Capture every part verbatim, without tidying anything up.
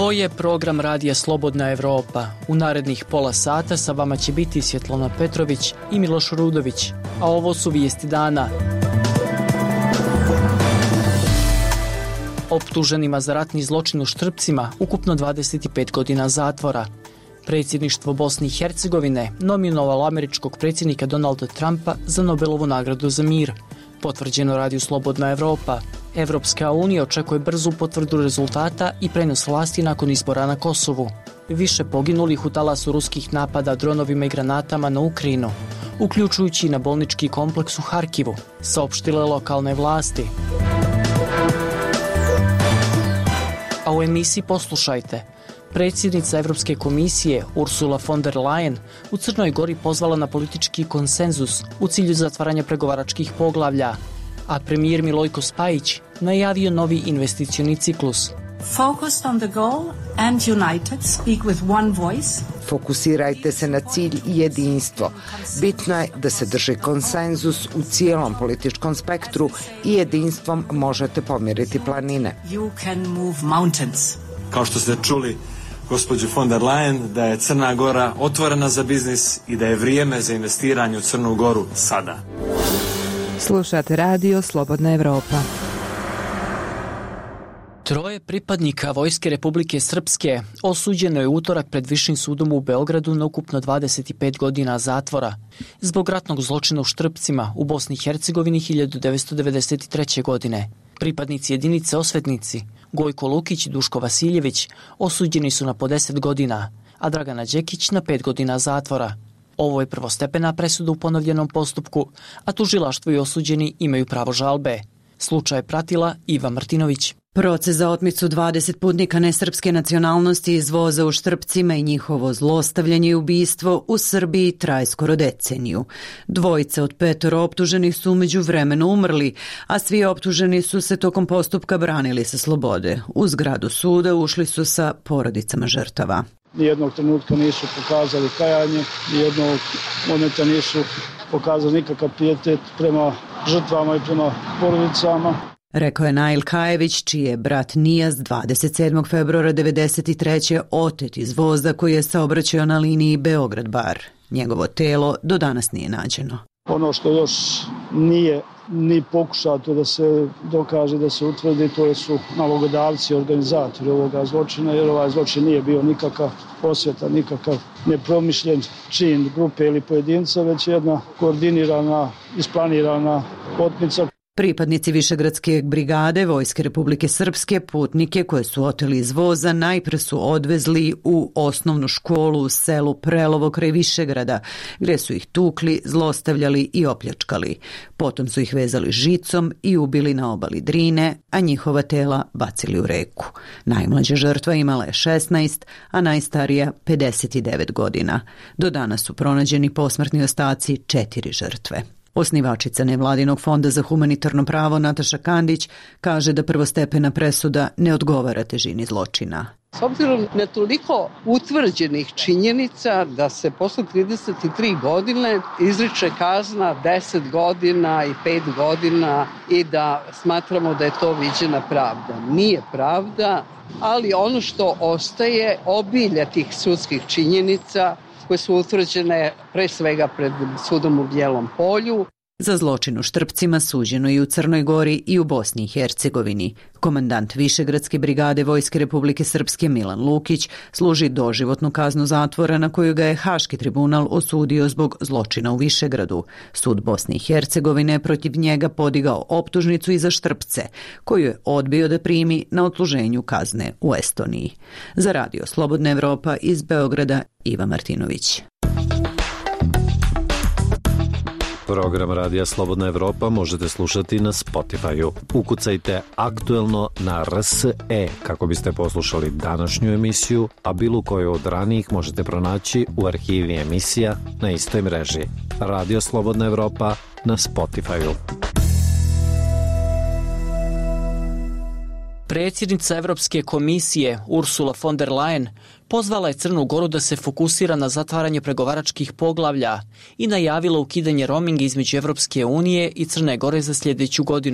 Ovo je program Radija Slobodna Evropa. U narednih pola sata sa vama će biti Svjetlana Petrović i Miloš Rudović. A ovo su vijesti dana. Optuženima za ratni zločin u Štrpcima ukupno dvadeset pet godina zatvora. Predsjedništvo Bosne i Hercegovine nominovalo američkog predsjednika Donalda Trumpa za Nobelovu nagradu za mir. Potvrđeno Radiju Slobodna Evropa. Evropska unija očekuje brzu potvrdu rezultata i prenos vlasti nakon izbora na Kosovu. Više poginulih u talasu ruskih napada dronovima i granatama na Ukrajinu, uključujući i na bolnički kompleks u Harkivu, saopštile lokalne vlasti. A u emisiji poslušajte. Predsjednica Evropske komisije Ursula von der Leyen u Crnoj Gori pozvala na politički konsenzus u cilju zatvaranja pregovaračkih poglavlja, a premijer Milojko Spajić najavio novi investicioni ciklus. Focused on the goal and united, speak with one voice. Fokusirajte se na cilj i jedinstvo. Bitno je da se drži konsenzus u cijelom političkom spektru i jedinstvom možete pomjeriti planine. You can move mountains. Kao što ste čuli gospođu von der Leyen, da je Crna Gora otvorena za biznis i da je vrijeme za investiranje u Crnu Goru sada. Slušate Radio Slobodna Evropa. Troje pripadnika Vojske Republike Srpske osuđeno je utorak pred Višim sudom u Beogradu na ukupno dvadeset pet godina zatvora zbog ratnog zločina u Štrpcima u Bosni i Hercegovini hiljadu devetsto devedeset treće. godine. Pripadnici jedinice Osvetnici Gojko Lukić i Duško Vasiljević osuđeni su na po deset godina, a Dragana Đekić na pet godina zatvora. Ovo je prvostepena presuda u ponovljenom postupku, a tužilaštvo i osuđeni imaju pravo žalbe. Slučaj je pratila Iva Martinović. Proces za otmicu dvadeset putnika nesrpske nacionalnosti iz voza u Štrpcima i njihovo zlostavljanje i ubistvo u Srbiji traje skoro deceniju. Dvojica od petoro optuženih su umeđu vremenu umrli, a svi optuženi su se tokom postupka branili sa slobode. U zgradu suda ušli su sa porodicama žrtava. Nijednog trenutka nisu pokazali kajanje, nijednog momenta nisu pokazali nikakav pijetet prema žrtvama i prema porodicama. Rekao je Nail Kajević, čiji je brat Nijaz dvadeset sedmog februara devedeset treće otet iz voza koji je saobraćao na liniji Beograd-Bar. Njegovo telo do danas nije nađeno. Ono što još nije ni pokušato da se dokaže, da se utvrdi, to su nalogodavci, organizatori ovoga zločina, jer ovaj zločin nije bio nikakav osveta, nikakav nepromišljen čin grupe ili pojedinca, već jedna koordinirana, isplanirana otmica. Pripadnici Višegradske brigade Vojske Republike Srpske putnike koje su oteli iz voza najpre su odvezli u osnovnu školu u selu Prelovo kraj Višegrada, gdje su ih tukli, zlostavljali i opljačkali. Potom su ih vezali žicom i ubili na obali Drine, a njihova tela bacili u reku. Najmlađa žrtva imala je šesnaest, a najstarija pedeset devet godina. Do danas su pronađeni posmrtni ostaci četiri žrtve. Osnivačica nevladinog fonda za humanitarno pravo Nataša Kandić kaže da prvostepena presuda ne odgovara težini zločina. S obzirom na toliko utvrđenih činjenica da se posle trideset tri godine izriče kazna deset godina i pet godina i da smatramo da je to viđena pravda. Nije pravda, ali ono što ostaje obilja tih sudskih činjenica koje su utvrđene pre svega pred sudom u Bijelom Polju. Za zločin u Štrpcima suđeno i u Crnoj Gori i u Bosni i Hercegovini. Komandant Višegradske brigade Vojske Republike Srpske Milan Lukić služi doživotnu kaznu zatvora na koju ga je Haški tribunal osudio zbog zločina u Višegradu. Sud Bosne i Hercegovine je protiv njega podigao optužnicu i za Štrpce, koju je odbio da primi na odsluženju kazne u Estoniji. Za Radio Slobodna Evropa iz Beograda Iva Martinović. Program Radija Slobodna Evropa možete slušati na Spotify-u. Ukucajte aktuelno na R S E kako biste poslušali današnju emisiju, a bilo koju od ranijih možete pronaći u arhivi emisija na istoj mreži. Radio Slobodna Evropa na Spotify-u. Predsjednica Evropske komisije Ursula von der Leyen pozvala je Crnu Goru da se fokusira na zatvaranje pregovaračkih poglavlja i najavila ukidanje roaminga između Evropske unije i Crne Gore za sljedeću godinu.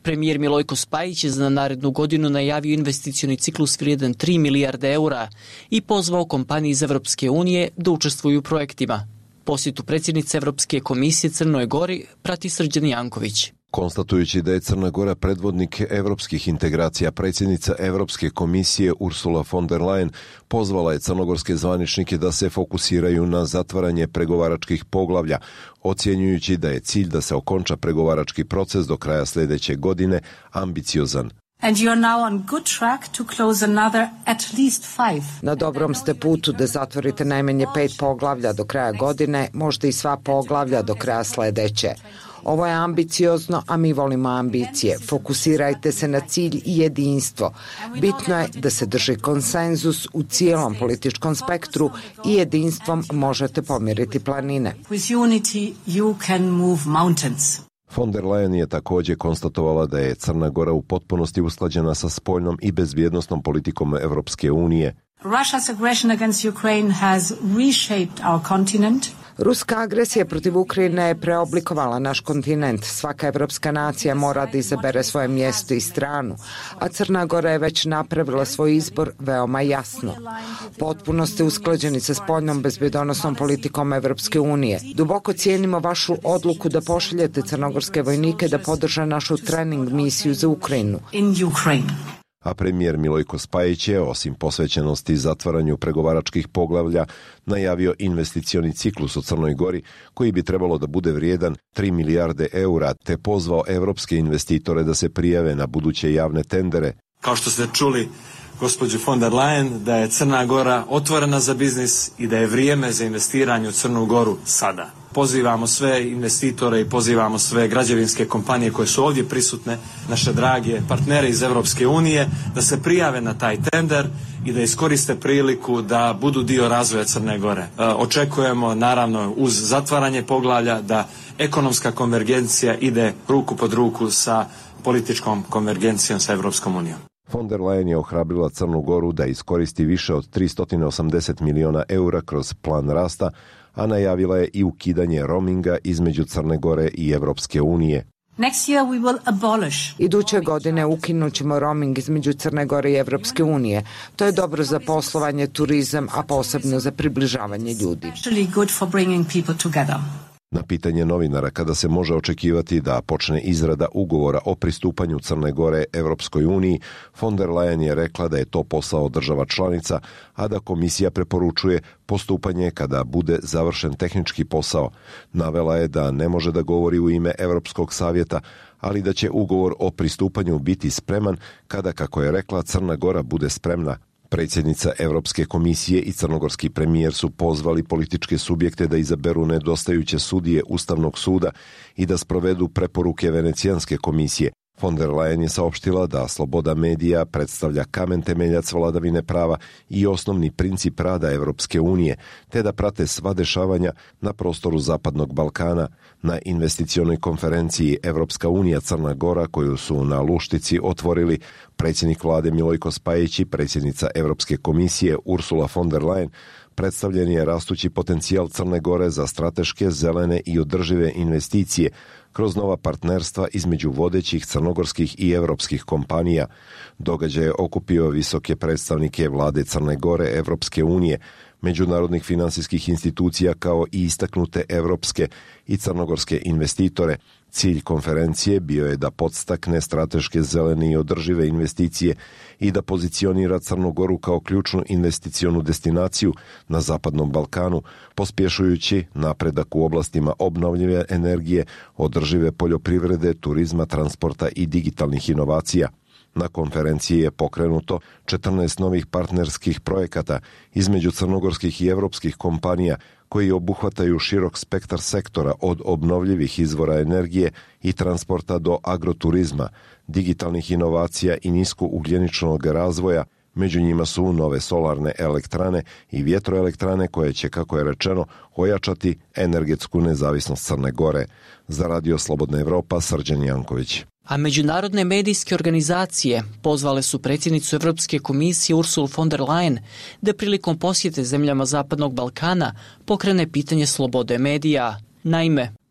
Premijer Milojko Spajić je za narednu godinu najavio investicioni ciklus vrijedan tri milijarde eura i pozvao kompanije iz Evropske unije da učestvuju u projektima. Posjetu predsjednice Evropske komisije Crnoj Gori prati Srđan Janković. Konstatujući da je Crna Gora predvodnik evropskih integracija, predsjednica Evropske komisije Ursula von der Leyen pozvala je crnogorske zvaničnike da se fokusiraju na zatvaranje pregovaračkih poglavlja, ocjenjujući da je cilj da se okonča pregovarački proces do kraja sljedeće godine ambiciozan. And you are now on good track to close another at least five. Na dobrom ste putu da zatvorite najmanje pet poglavlja do kraja godine, možda i sva poglavlja do kraja sljedeće. Ovo je ambiciozno, a mi volimo ambicije. Fokusirajte se na cilj i jedinstvo. Bitno je da se drži konsenzus u cijelom političkom spektru i jedinstvom možete pomjeriti planine. With unity you can move mountains. Von der Leyen je također konstatovala da je Crna Gora u potpunosti usklađena sa spoljnom i bezbjednosnom politikom Evropske unije. Russia's aggression against Ukraine has reshaped our continent. Ruska agresija protiv Ukrajine je preoblikovala naš kontinent. Svaka evropska nacija mora da izabere svoje mjesto i stranu, a Crna Gora je već napravila svoj izbor veoma jasno. Potpuno ste usklađeni sa spoljnom bezbjedonosnom politikom Evropske unije. Duboko cijenimo vašu odluku da pošaljete crnogorske vojnike da podrže našu trening misiju za Ukrajinu. In Ukraine. A premijer Milojko Spajić je, osim posvećenosti zatvaranju pregovaračkih poglavlja, najavio investicioni ciklus u Crnoj Gori koji bi trebalo da bude vrijedan tri milijarde eura, te pozvao evropske investitore da se prijave na buduće javne tendere. Kao što ste čuli, gospođu von der Leyen, da je Crna Gora otvorena za biznis i da je vrijeme za investiranje u Crnu Goru sada. Pozivamo sve investitore i pozivamo sve građevinske kompanije koje su ovdje prisutne, naše drage partnere iz Evropske unije, da se prijave na taj tender i da iskoriste priliku da budu dio razvoja Crne Gore. E, očekujemo, naravno, uz zatvaranje poglavlja da ekonomska konvergencija ide ruku pod ruku sa političkom konvergencijom sa Evropskom unijom. Von der Leyen je ohrabrila Crnu Goru da iskoristi više od tristo osamdeset miliona eura kroz plan rasta, a najavila je i ukidanje roaminga između Crne Gore i Evropske unije. Next year we will abolish. Iduće godine ukinut ćemo roaming između Crne Gore i Evropske unije. To je dobro za poslovanje, turizam, a posebno za približavanje ljudi. Actually good for bringing people together. Na pitanje novinara kada se može očekivati da počne izrada ugovora o pristupanju Crne Gore Evropskoj uniji, von der Leyen je rekla da je to posao država članica, a da komisija preporučuje postupanje kada bude završen tehnički posao. Navela je da ne može da govori u ime Evropskog savjeta, ali da će ugovor o pristupanju biti spreman kada, kako je rekla, Crna Gora bude spremna. Predsjednica Evropske komisije i crnogorski premijer su pozvali političke subjekte da izaberu nedostajuće sudije Ustavnog suda i da sprovedu preporuke Venecijanske komisije. Von der Leyen je saopštila da sloboda medija predstavlja kamen temeljac vladavine prava i osnovni princip rada Evropske unije, te da prate sva dešavanja na prostoru Zapadnog Balkana. Na investicionoj konferenciji Evropska unija Crna Gora, koju su na Luštici otvorili predsjednik vlade Milojko Spajić i predsjednica Evropske komisije Ursula von der Leyen, predstavljen je rastući potencijal Crne Gore za strateške, zelene i održive investicije kroz nova partnerstva između vodećih crnogorskih i evropskih kompanija. Događaj je okupio visoke predstavnike vlade Crne Gore, Evropske unije, međunarodnih finansijskih institucija kao i istaknute evropske i crnogorske investitore. Cilj konferencije bio je da podstakne strateške, zelene i održive investicije i da pozicionira Crnu Goru kao ključnu investicionu destinaciju na Zapadnom Balkanu, pospješujući napredak u oblastima obnovljive energije, održive poljoprivrede, turizma, transporta i digitalnih inovacija. Na konferenciji je pokrenuto četrnaest novih partnerskih projekata između crnogorskih i evropskih kompanija koji obuhvataju širok spektar sektora od obnovljivih izvora energije i transporta do agroturizma, digitalnih inovacija i niskougljeničnog razvoja. Među njima su nove solarne elektrane i vjetroelektrane koje će, kako je rečeno, ojačati energetsku nezavisnost Crne Gore. Za Radio Slobodna Evropa, Srđan Janković. A međunarodne medijske organizacije pozvale su predsjednicu Evropske komisije Ursulu von der Leyen da prilikom posjete zemljama Zapadnog Balkana pokrene pitanje slobode medija. Naime,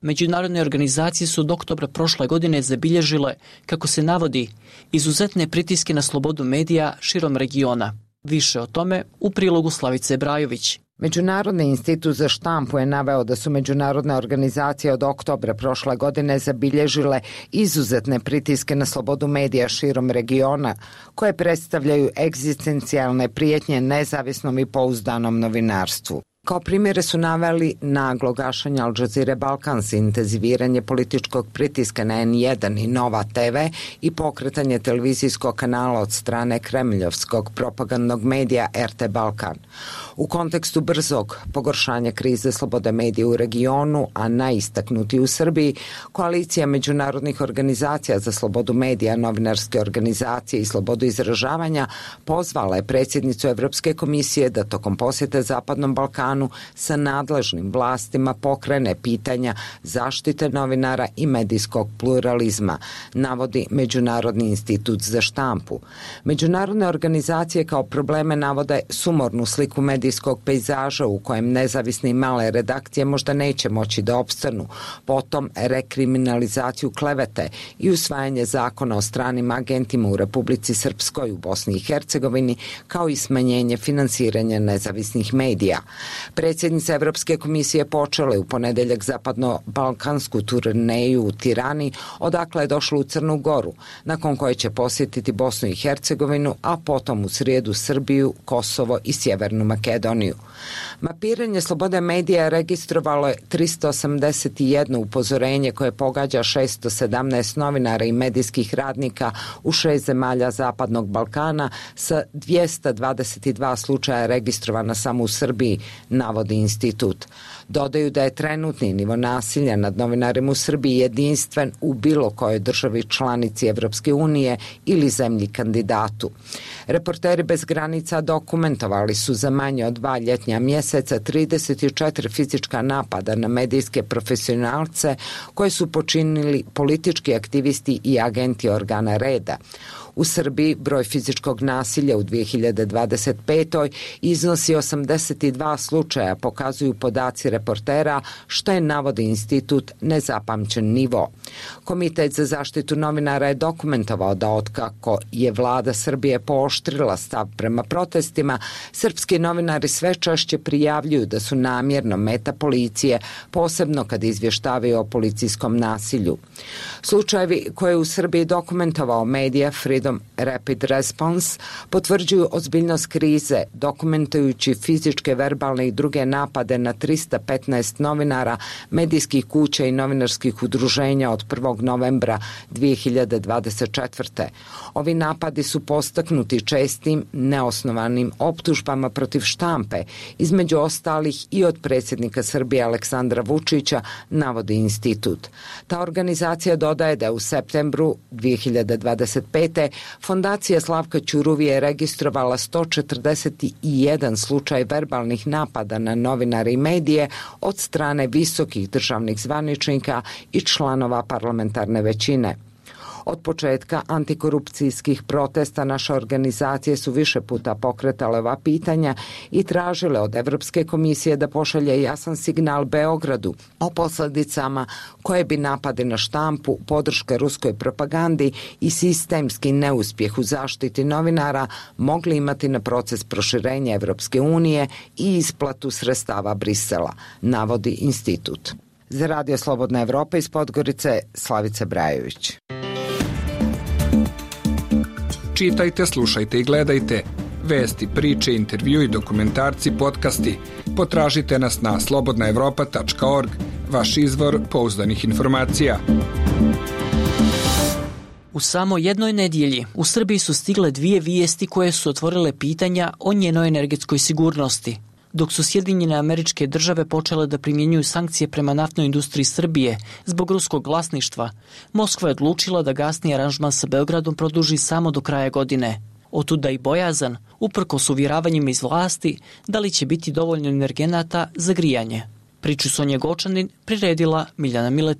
Međunarodne organizacije su od oktobra prošle godine zabilježile, kako se navodi, izuzetne pritiske na slobodu medija širom regiona. Više o tome u prilogu Slavice Brajović. Međunarodni institut za štampu je naveo da su međunarodne organizacije od oktobra prošle godine zabilježile izuzetne pritiske na slobodu medija širom regiona, koje predstavljaju egzistencijalne prijetnje nezavisnom i pouzdanom novinarstvu. Kao primjere su naveli naglo gašanje Al Jazeera Balkans, intenziviranje političkog pritiska na en jedan i Nova te ve i pokretanje televizijskog kanala od strane kremljovskog propagandnog medija er te Balkan. U kontekstu brzog pogoršanja krize slobode medija u regionu, a najistaknuti u Srbiji, koalicija međunarodnih organizacija za slobodu medija, novinarske organizacije i slobodu izražavanja pozvala je predsjednicu Evropske komisije da tokom posjete Zapadnom Balkanu sa nadležnim vlastima pokrene pitanja zaštite novinara i medijskog pluralizma, navodi Međunarodni institut za štampu. Međunarodne organizacije kao probleme navode sumornu sliku medijskog pejzaža u kojem nezavisne i male redakcije možda neće moći da opstanu, potom rekriminalizaciju klevete i usvajanje zakona o stranim agentima u Republici Srpskoj, u Bosni i Hercegovini, kao i smanjenje finansiranja nezavisnih medija. Predsjednica Evropske komisije počela je u ponedeljak zapadno-balkansku turneju u Tirani, odakle je došla u Crnu Goru, nakon koje će posjetiti Bosnu i Hercegovinu, a potom u srijedu Srbiju, Kosovo i Sjevernu Makedoniju. Mapiranje slobode medija registrovalo je trista osamdeset jedno upozorenje koje pogađa šesto sedamnaest novinara i medijskih radnika u šest zemalja Zapadnog Balkana sa dvjesto dvadeset dva slučaja registrovana samo u Srbiji, navodi institut. Dodaju da je trenutni nivo nasilja nad novinarima u Srbiji jedinstven u bilo kojoj državi članici Evropske unije ili zemlji kandidatu. Reporteri bez granica dokumentovali su za manje od dva ljetnja mjeseca trideset četiri fizička napada na medijske profesionalce koje su počinili politički aktivisti i agenti organa reda. U Srbiji broj fizičkog nasilja u dvije hiljade dvadeset petoj iznosi osamdeset dva slučaja, pokazuju podaci reportera, što je, navodi institut, nezapamćen nivo. Komitet za zaštitu novinara je dokumentovao da otkako je vlada Srbije pooštrila stav prema protestima, srpski novinari sve češće prijavljuju da su namjerno meta policije, posebno kad izvještavaju o policijskom nasilju. Slučajevi koje je u Srbiji dokumentovao medija Freedom Rapid Response potvrđuju ozbiljnost krize, dokumentujući fizičke, verbalne i druge napade na trista petnaest novinara, medijskih kuća i novinarskih udruženja od prvog novembra dvije hiljade dvadeset četvrte. Ovi napadi su postaknuti čestim, neosnovanim optužbama protiv štampe, između ostalih i od predsjednika Srbije Aleksandra Vučića, navodi institut. Ta organizacija dodaje da je u septembru dvije hiljade dvadeset pete Fondacija Slavka Ćuruvije je registrovala sto četrdeset jedan slučaj verbalnih napada na novinare i medije od strane visokih državnih zvaničnika i članova parlamentarne većine. Od početka antikorupcijskih protesta naše organizacije su više puta pokretale ova pitanja i tražile od Evropske komisije da pošalje jasan signal Beogradu o posljedicama koje bi napadi na štampu, podrška ruskoj propagandi i sistemski neuspjeh u zaštiti novinara mogli imati na proces proširenja Evropske unije i isplatu sredstava Brisela, navodi institut. Za Radio Slobodna Evropa iz Podgorice, Slavice Brajović. Čitajte, slušajte i gledajte vesti, priče, intervju i dokumentarci, podcasti. Potražite nas na slobodna evropa tačka org, vaš izvor pouzdanih informacija. U samo jednoj nedjelji u Srbiji su stigle dvije vijesti koje su otvorile pitanja o njenoj energetskoj sigurnosti. Dok su Sjedinjene Američke Države počele da primjenjuju sankcije prema naftnoj industriji Srbije zbog ruskog vlasništva, Moskva je odlučila da gasni aranžman sa Beogradom produži samo do kraja godine. Otuda i bojazan, uprkos uvjeravanjima iz vlasti, da li će biti dovoljno energenata za grijanje. Priču Sonje Gočanin priredila Miljana Miletić.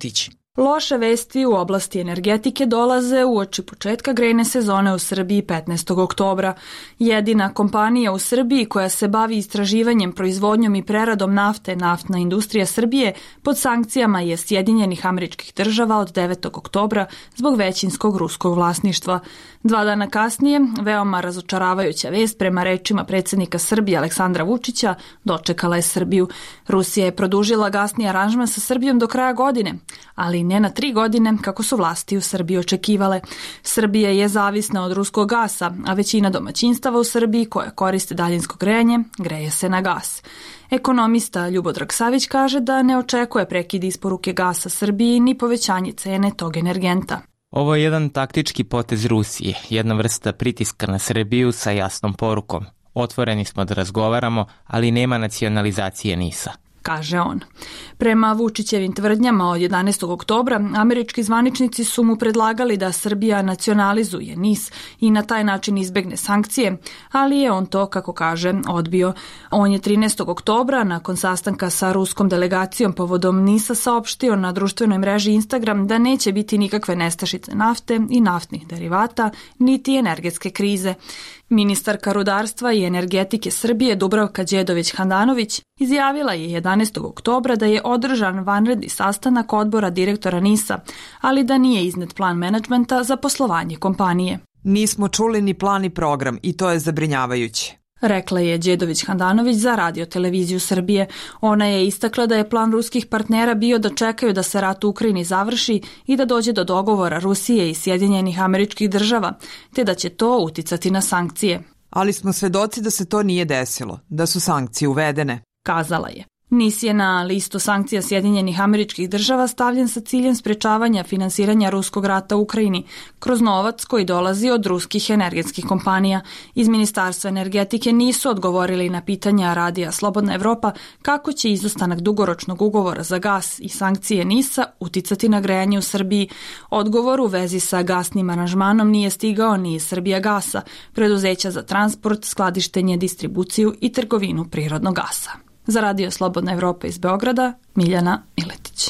Loše vesti u oblasti energetike dolaze uoči početka grejne sezone u Srbiji petnaestog oktobra. Jedina kompanija u Srbiji koja se bavi istraživanjem, proizvodnjom i preradom nafte, Naftna industrija Srbije, pod sankcijama je Sjedinjenih Američkih Država od devetog oktobra zbog većinskog ruskog vlasništva. Dva dana kasnije, veoma razočaravajuća vest prema rečima predsjednika Srbije Aleksandra Vučića dočekala je Srbiju. Rusija je produžila gasni aranžman sa Srbijom do kraja godine, ali ne na tri godine kako su vlasti u Srbiji očekivale. Srbija je zavisna od ruskog gasa, a većina domaćinstava u Srbiji koja koriste daljinsko grejanje greje se na gas. Ekonomista Ljubodrag Savić kaže da ne očekuje prekid isporuke gasa Srbiji ni povećanje cene tog energenta. Ovo je jedan taktički potez Rusije, jedna vrsta pritiska na Srbiju sa jasnom porukom. Otvoreni smo da razgovaramo, ali nema nacionalizacije NIS-a, kaže on. Prema Vučićevim tvrdnjama od jedanaestog oktobra, američki zvaničnici su mu predlagali da Srbija nacionalizuje NIS i na taj način izbegne sankcije, ali je on to, kako kaže, odbio. On je trinaestog oktobra, nakon sastanka sa ruskom delegacijom povodom NIS-a, saopštio na društvenoj mreži Instagram da neće biti nikakve nestašice nafte i naftnih derivata, niti energetske krize. Ministarka rudarstva i energetike Srbije Dubravka Đedović-Handanović izjavila je jedanaestog oktobra da je održan vanredni sastanak odbora direktora NIS-a, ali da nije iznet plan menadžmenta za poslovanje kompanije. Nismo čuli ni plan i program i to je zabrinjavajuće, rekla je Đedović-Handanović za Radio televiziju Srbije. Ona je istakla da je plan ruskih partnera bio da čekaju da se rat u Ukrajini završi i da dođe do dogovora Rusije i Sjedinjenih Američkih Država, te da će to uticati na sankcije. Ali smo svedoci da se to nije desilo, da su sankcije uvedene, kazala je. NIS je na listu sankcija Sjedinjenih Američkih Država stavljen sa ciljem sprečavanja finansiranja ruskog rata u Ukrajini kroz novac koji dolazi od ruskih energetskih kompanija. Iz Ministarstva energetike nisu odgovorili na pitanja Radija Slobodna Evropa kako će izostanak dugoročnog ugovora za gas i sankcije NIS-a uticati na grejanje u Srbiji. Odgovor u vezi sa gasnim aranžmanom nije stigao ni iz Srbija gasa, preduzeća za transport, skladištenje, distribuciju i trgovinu prirodnog gasa. Za Radio Slobodna Evropa iz Beograda, Miljana Miletić.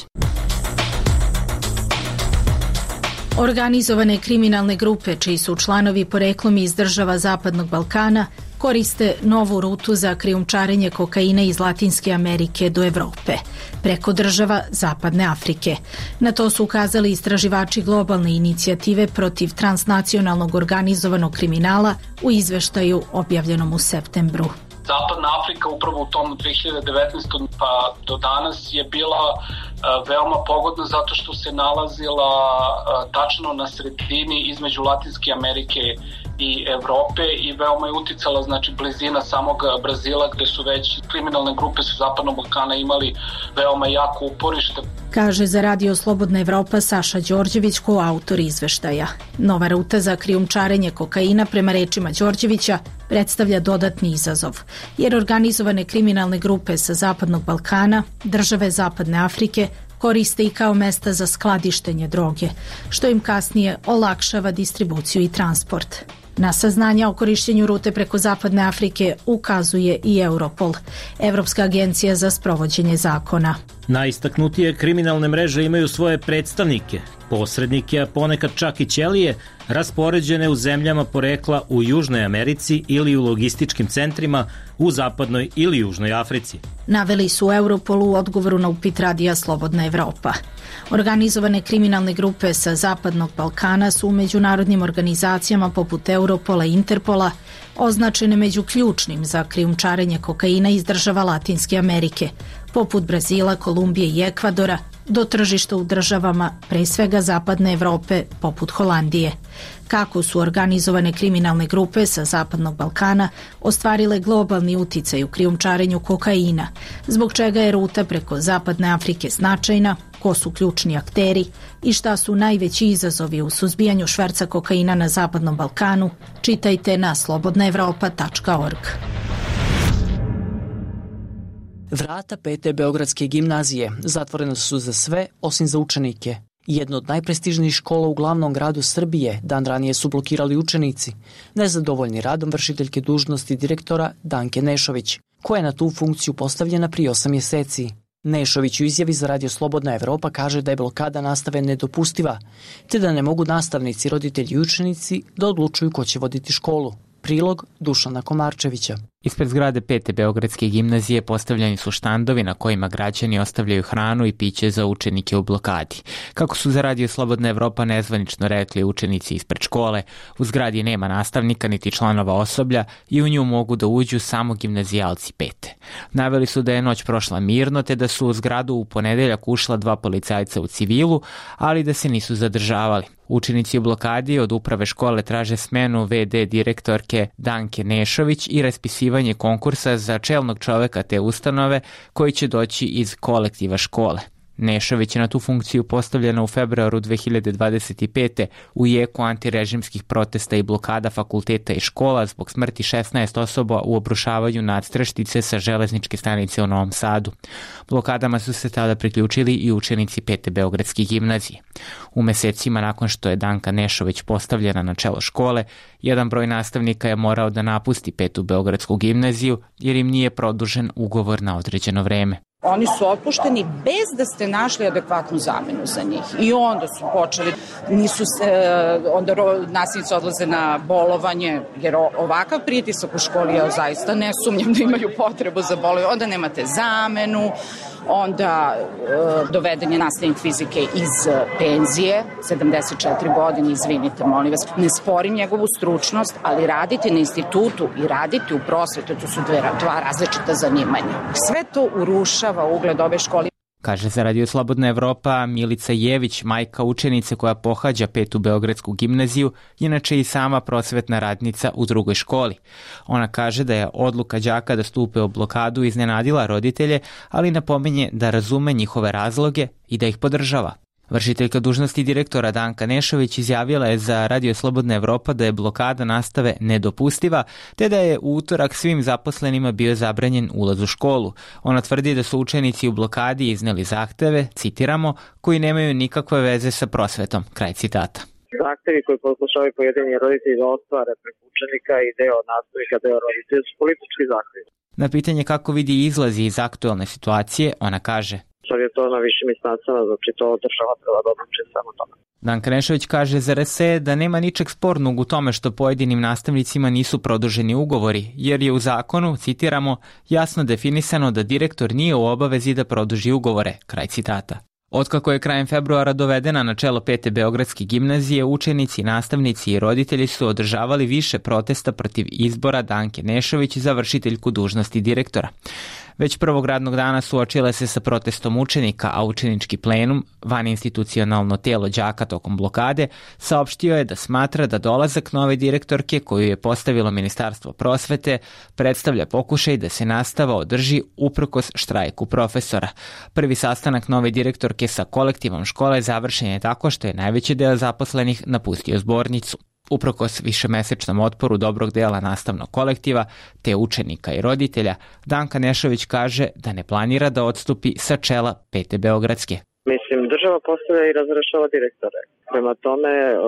Organizovane kriminalne grupe, čiji su članovi poreklom iz država Zapadnog Balkana, koriste novu rutu za krijumčarenje kokaina iz Latinske Amerike do Evrope, preko država Zapadne Afrike. Na to su ukazali istraživači globalne inicijative protiv transnacionalnog organizovanog kriminala u izveštaju objavljenom u septembru. Zapadna Afrika upravo u tom dve hiljade devetnaestom pa do danas je bila veoma pogodna zato što se nalazila tačno na sredini između Latinske Amerike i Evrope i veoma je uticala, znači, blizina samog Brazila gde su već kriminalne grupe sa Zapadnog Balkana imali veoma jako uporište. Kaže za Radio Slobodna Evropa Saša Đorđević, koautor izveštaja. Nova ruta za krijumčarenje kokaina, prema rečima Đorđevića, predstavlja dodatni izazov, jer organizovane kriminalne grupe sa Zapadnog Balkana, države Zapadne Afrike, koriste i kao mesta za skladištenje droge, što im kasnije olakšava distribuciju i transport. Na saznanja o korišćenju rute preko Zapadne Afrike ukazuje i Europol, Evropska agencija za sprovođenje zakona. Najistaknutije kriminalne mreže imaju svoje predstavnike, posrednike, a ponekad čak i ćelije, raspoređene u zemljama porekla u Južnoj Americi ili u logističkim centrima u Zapadnoj ili Južnoj Africi. Naveli su Europolu u odgovoru na upit Radija Slobodna Evropa. Organizovane kriminalne grupe sa Zapadnog Balkana su u međunarodnim organizacijama poput Europola i Interpola označene među ključnim za krijumčarenje kokaina iz država Latinske Amerike, poput Brazila, Kolumbije i Ekvadora, do tržišta u državama, pre svega Zapadne Evrope, poput Holandije. Kako su organizovane kriminalne grupe sa Zapadnog Balkana ostvarile globalni uticaj u krijumčarenju kokaina, zbog čega je ruta preko Zapadne Afrike značajna, ko su ključni akteri i šta su najveći izazovi u suzbijanju šverca kokaina na Zapadnom Balkanu, čitajte na slobodna evropa tačka org. Vrata pete Beogradske gimnazije zatvorene su za sve osim za učenike. Jedno od najprestižnijih škola u glavnom gradu Srbije dan ranije su blokirali učenici, nezadovoljni radom vršiteljke dužnosti direktora Danke Nešović, koja je na tu funkciju postavljena prije osam mjeseci. Nešović u izjavi za Radio Slobodna Evropa kaže da je blokada nastave nedopustiva, te da ne mogu nastavnici, roditelji i učenici da odlučuju ko će voditi školu. Prilog Dušana Komarčevića. Ispred zgrade pete Beogradske gimnazije postavljeni su štandovi na kojima građani ostavljaju hranu i piće za učenike u blokadi. Kako su za Radio Slobodna Evropa nezvanično rekli učenici ispred škole, u zgradi nema nastavnika niti članova osoblja i u nju mogu da uđu samo gimnazijalci pete. Naveli su da je noć prošla mirno te da su u zgradu u ponedeljak ušla dva policajca u civilu, ali da se nisu zadržavali. Učenici u blokadi od uprave škole traže smenu ve de direktorke Danke Nešović i raspisivanje konkursa za čelnog čoveka te ustanove koji će doći iz kolektiva škole. Nešović je na tu funkciju postavljena u februaru dve hiljade dvadeset pete u jeku antirežimskih protesta i blokada fakulteta i škola zbog smrti šesnaest osoba u obrušavanju nadstreštice sa železničke stanice u Novom Sadu. Blokadama su se tada priključili i učenici pete Beogradske gimnazije. U mesecima nakon što je Danka Nešović postavljena na čelo škole, jedan broj nastavnika je morao da napusti petu Beogradsku gimnaziju jer im nije produžen ugovor na određeno vreme. Oni su otpušteni bez da ste našli adekvatnu zamenu za njih. I onda su počeli, nisu se, onda nastavnici odlaze na bolovanje, jer ovakav pritisak u školi, ja zaista ne sumnjam da imaju potrebu za bolovanje. Onda nemate zamenu, onda e, doveden je nastavnik fizike iz penzije, sedamdeset četiri godine, izvinite, molim vas. Ne sporim njegovu stručnost, ali raditi na institutu i raditi u prosvetu, to su dve, dva različita zanimanja. Sve to urušava ugled ove škole. Kaže za Radio Slobodna Evropa Milica Jević, majka učenice koja pohađa petu Beogradsku gimnaziju, inače i sama prosvetna radnica u drugoj školi. Ona kaže da je odluka đaka da stupe u blokadu iznenadila roditelje, ali napominje da razume njihove razloge i da ih podržava. Vršiteljka dužnosti direktora Danka Nešović izjavila je za Radio Slobodna Evropa da je blokada nastave nedopustiva, te da je u utorak svim zaposlenima bio zabranjen ulaz u školu. Ona tvrdi da su učenici u blokadi izneli zahteve, citiramo, koji nemaju nikakve veze sa prosvetom, kraj citata. Zahtevi koji pokušavaju pojedini roditelji da ostvare preko učenika i deo nastavnika, deo roditelja su politički zahtevi. Na pitanje kako vidi izlazi iz aktuelne situacije, ona kaže: Sad je to na višim instancama, znači to država treba da odluči samo tome. Danka Nešović kaže za er es e da nema ničeg spornog u tome što pojedinim nastavnicima nisu produženi ugovori, jer je u zakonu, citiramo, jasno definisano da direktor nije u obavezi da produži ugovore, kraj citata. Otkako je krajem februara dovedena na čelo pete Beogradske gimnazije, učenici, nastavnici i roditelji su održavali više protesta protiv izbora Danke Nešović za vršiteljku dužnosti direktora. Već prvog radnog dana suočile se sa protestom učenika, a učenički plenum, vaninstitucionalno telo đaka tokom blokade, saopštio je da smatra da dolazak nove direktorke koju je postavilo Ministarstvo prosvete predstavlja pokušaj da se nastava održi uprkos štrajku profesora. Prvi sastanak nove direktorke sa kolektivom škole završen je tako što je najveći deo zaposlenih napustio zbornicu. Uprkos višemesečnom otporu dobrog dela nastavnog kolektiva, te učenika i roditelja, Danka Nešović kaže da ne planira da odstupi sa čela pete Beogradske. Mislim, država postavlja i razrešava direktore. Prema tome,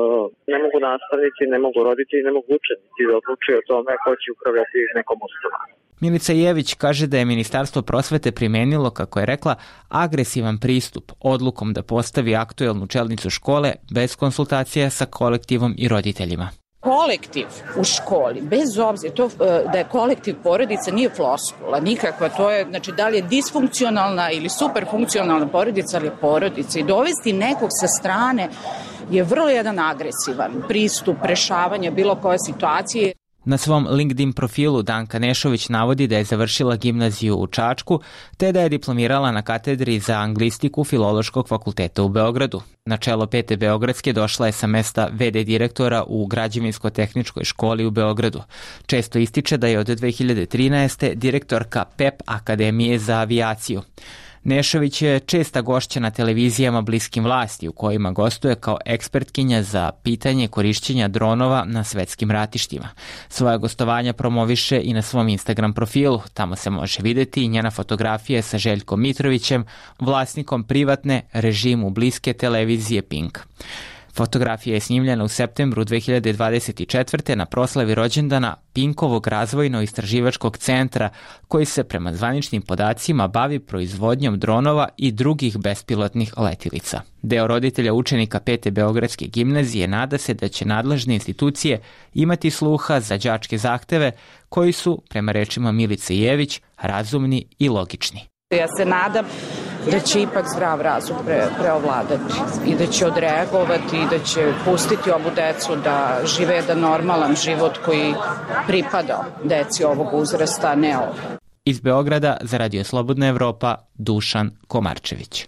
ne mogu nastavnici, ne mogu roditelji, ne mogu učenici da odlučuju o tome ko će upravljati nekom ustanovom. Milica Jević kaže da je Ministarstvo prosvete primenilo, kako je rekla, agresivan pristup odlukom da postavi aktuelnu čelnicu škole bez konsultacija sa kolektivom i roditeljima. Kolektiv u školi, bez obzira to, da je kolektiv porodica, nije floskula nikakva, to je, znači, da li je disfunkcionalna ili superfunkcionalna porodica, ali je porodica. I dovesti nekog sa strane je vrlo jedan agresivan pristup rešavanja bilo koje situacije. Na svom LinkedIn profilu Danka Nešović navodi da je završila gimnaziju u Čačku, te da je diplomirala na katedri za anglistiku Filološkog fakulteta u Beogradu. Na čelo pete Beogradske došla je sa mesta ve de direktora u Građevinsko-tehničkoj školi u Beogradu. Često ističe da je od dve hiljade trinaeste direktorka pe e pe Akademije za avijaciju. Nešović je česta gošća na televizijama bliskim vlasti u kojima gostuje kao ekspertkinja za pitanje korišćenja dronova na svetskim ratištima. Svoja gostovanja promoviše i na svom Instagram profilu. Tamo se može videti i njena fotografija sa Željkom Mitrovićem, vlasnikom privatne režimu bliske televizije Pink. Fotografija je snimljena u septembru dve hiljade dvadeset četvrte na proslavi rođendana Pinkovog razvojno-istraživačkog centra, koji se prema zvaničnim podacima bavi proizvodnjom dronova i drugih bespilotnih letilica. Deo roditelja učenika Pete Beogradske gimnazije nada se da će nadležne institucije imati sluha za đačke zahteve koji su, prema rečima Milice Jević, razumni i logični. Ja se nadam da će ipak zdrav razum pre, preovladati i da će odreagovati i da će pustiti ovu decu da žive jedan normalan život koji pripada deci ovog uzrasta, a ne ovo. Iz Beograda za Radio Slobodna Evropa, Dušan Komarčević.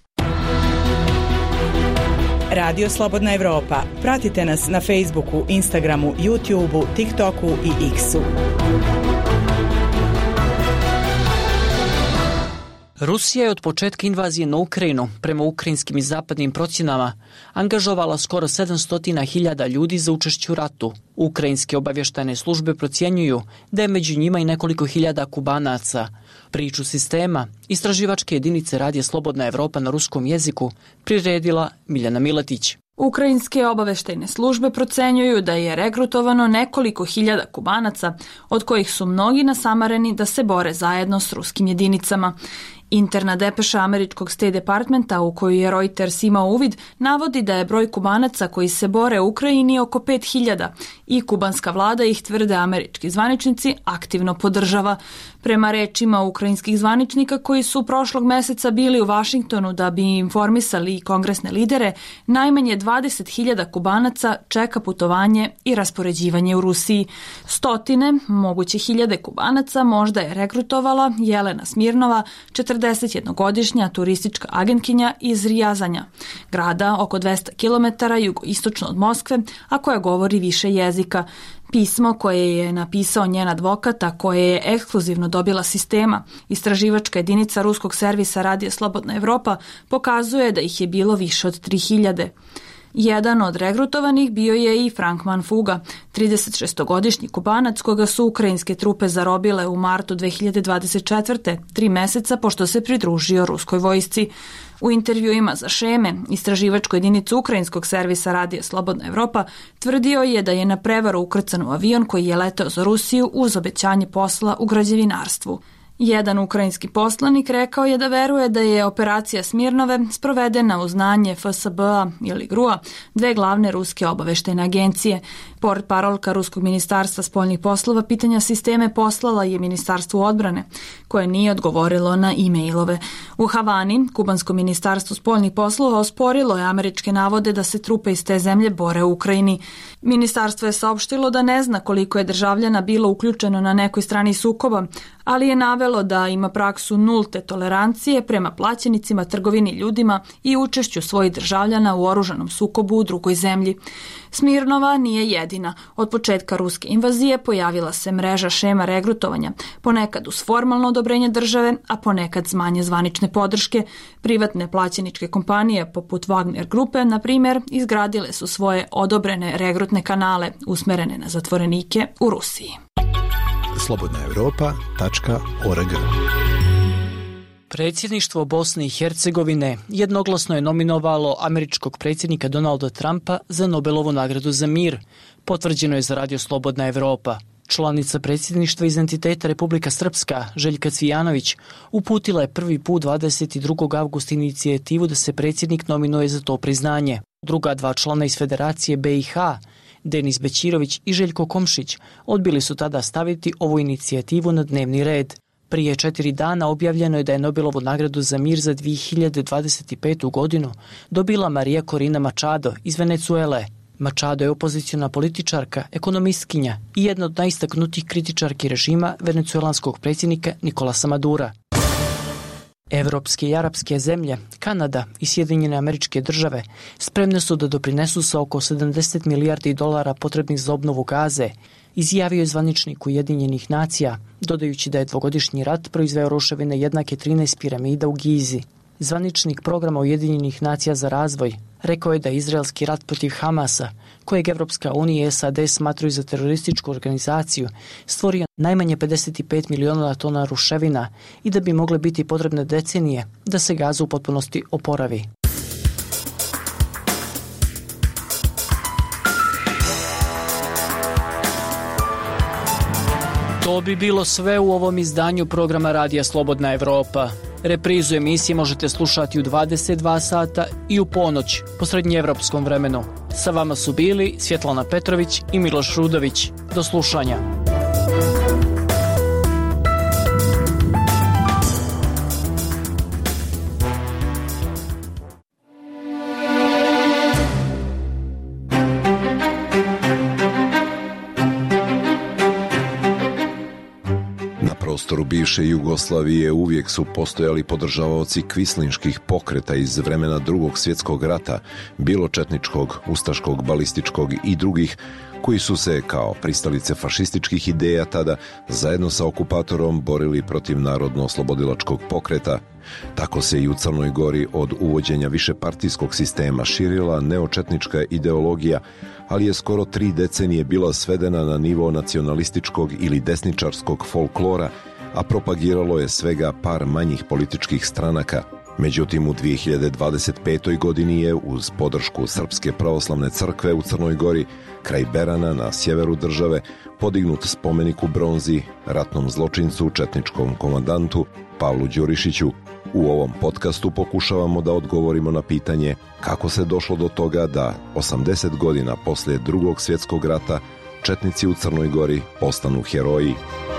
Radio Slobodna Evropa. Pratite nas na Facebooku, Instagramu, YouTubeu, TikToku i X-u. Rusija je od početka invazije na Ukrajinu, prema ukrajinskim i zapadnim procjenama, angažovala skoro sedamsto hiljada ljudi za učešće u ratu. Ukrajinske obavještajne službe procjenjuju da je među njima i nekoliko hiljada Kubanaca. Priču sistema istraživačke jedinice Radija Slobodna Evropa na ruskom jeziku priredila Miljana Miletić. Ukrajinske obaveštajne službe procenjuju da je regrutovano nekoliko hiljada Kubanaca, od kojih su mnogi nasamareni da se bore zajedno s ruskim jedinicama. Interna depeša američkog State Departmenta, u koju je Reuters imao uvid, navodi da je broj Kubanaca koji se bore u Ukrajini oko pet hiljada i kubanska vlada ih, tvrde američki zvaničnici, aktivno podržava. Prema rečima ukrajinskih zvaničnika koji su prošlog meseca bili u Vašingtonu da bi informisali kongresne lidere, najmanje dvadeset hiljada Kubanaca čeka putovanje i raspoređivanje u Rusiji. Stotine, moguće hiljade Kubanaca možda je regrutovala Jelena Smirnova, četrdesetjednogodišnja turistička agentkinja iz Rijazanja, grada oko dvesta kilometara jugoistočno od Moskve, a koja govori više jezika. Pismo koje je napisao njen advokat, a koje je ekskluzivno dobila sistema, istraživačka jedinica ruskog servisa Radija Slobodna Evropa, pokazuje da ih je bilo više od tri hiljade. Jedan od regrutovanih bio je i Frank Manfuga, tridesetšestogodišnji Kubanac koga su ukrajinske trupe zarobile u martu dve hiljade dvadeset četvrte, tri meseca pošto se pridružio ruskoj vojsci. U intervjuima za Šeme, istraživačku jedinicu ukrajinskog servisa Radija Slobodna Evropa, tvrdio je da je na prevaru ukrcan u avion koji je leteo za Rusiju uz obećanje posla u građevinarstvu. Jedan ukrajinski poslanik rekao je da veruje da je operacija Smirnove sprovedena uz znanje F S B-a ili G R U-a, dve glavne ruske obaveštajne agencije. Portparolka Ruskog ministarstva spoljnih poslova pitanja sisteme poslala je Ministarstvu odbrane, koje nije odgovorilo na e-mailove. U Havani, kubansko ministarstvo spoljnih poslova osporilo je američke navode da se trupe iz te zemlje bore u Ukrajini. Ministarstvo je saopštilo da ne zna koliko je državljana bilo uključeno na nekoj strani sukoba, ali je navelo da ima praksu nulte tolerancije prema plaćenicima, trgovini ljudima i učešću svojih državljana u oružanom sukobu u drugoj zemlji. Smirnova nije jedina. Od početka ruske invazije pojavila se mreža šema regrutovanja, ponekad uz formalno odobrenje države, a ponekad s manje zvanične podrške. Privatne plaćeničke kompanije poput Wagner grupe, na primjer, izgradile su svoje odobrene regrutne kanale usmerene na zatvorenike u Rusiji. slobodna evropa tačka org. Predsjedništvo Bosne i Hercegovine jednoglasno je nominovalo američkog predsjednika Donalda Trumpa za Nobelovu nagradu za mir, potvrđeno je za Radio Slobodna Evropa. Članica predsjedništva iz entiteta Republika Srpska, Željka Cvijanović, uputila je prvi put dvadeset drugog avgusta inicijativu da se predsjednik nominuje za to priznanje. Druga dva člana iz Federacije B i H, Denis Bećirović i Željko Komšić, odbili su tada staviti ovu inicijativu na dnevni red. Prije četiri dana objavljeno je da je Nobelovu nagradu za mir za dvije hiljade dvadeset petu godinu dobila Marija Korina Machado iz Venecuele. Machado je opoziciona političarka, ekonomistkinja i jedna od najistaknutijih kritičarki režima venecuelanskog predsjednika Nikolasa Madura. Evropske i arapske zemlje, Kanada i Sjedinjene Američke Države spremne su da doprinesu sa oko sedamdeset milijardi dolara potrebnih za obnovu Gaze, izjavio je zvaničnik Ujedinjenih nacija, dodajući da je dvogodišnji rat proizveo ruševine jednake trinaest piramida u Gizi. Zvaničnik programa Ujedinjenih nacija za razvoj rekao je da je izraelski rat protiv Hamasa, kojeg Evropska unija i S A D smatruju za terorističku organizaciju, stvorio najmanje pedeset pet miliona tona ruševina i da bi mogle biti potrebne decenije da se Gaza u potpunosti oporavi. To bi bilo sve u ovom izdanju programa Radija Slobodna Evropa. Reprizu emisije možete slušati u dvadeset dva sata i u ponoć po srednjeevropskom vremenu. Sa vama su bili Svjetlana Petrović i Miloš Rudović. Do slušanja. Na prostoru bivše Jugoslavije uvijek su postojali podržavaoci kvislinških pokreta iz vremena Drugog svjetskog rata, bilo četničkog, ustaškog, balističkog i drugih, koji su se kao pristalice fašističkih ideja tada zajedno sa okupatorom borili protiv narodno-oslobodilačkog pokreta. Tako se i u Crnoj Gori od uvođenja višepartijskog sistema širila neočetnička ideologija, ali je skoro tri decenije bila svedena na nivo nacionalističkog ili desničarskog folklora, a propagiralo je svega par manjih političkih stranaka. Međutim, u dvije hiljade dvadeset petoj godini je, uz podršku Srpske pravoslavne crkve u Crnoj Gori, kraj Berana na sjeveru države, podignut spomenik u bronzi ratnom zločincu, četničkom komandantu Pavlu Đurišiću. U ovom podcastu pokušavamo da odgovorimo na pitanje kako se došlo do toga da osamdeset godina poslije Drugog svjetskog rata četnici u Crnoj Gori postanu heroji.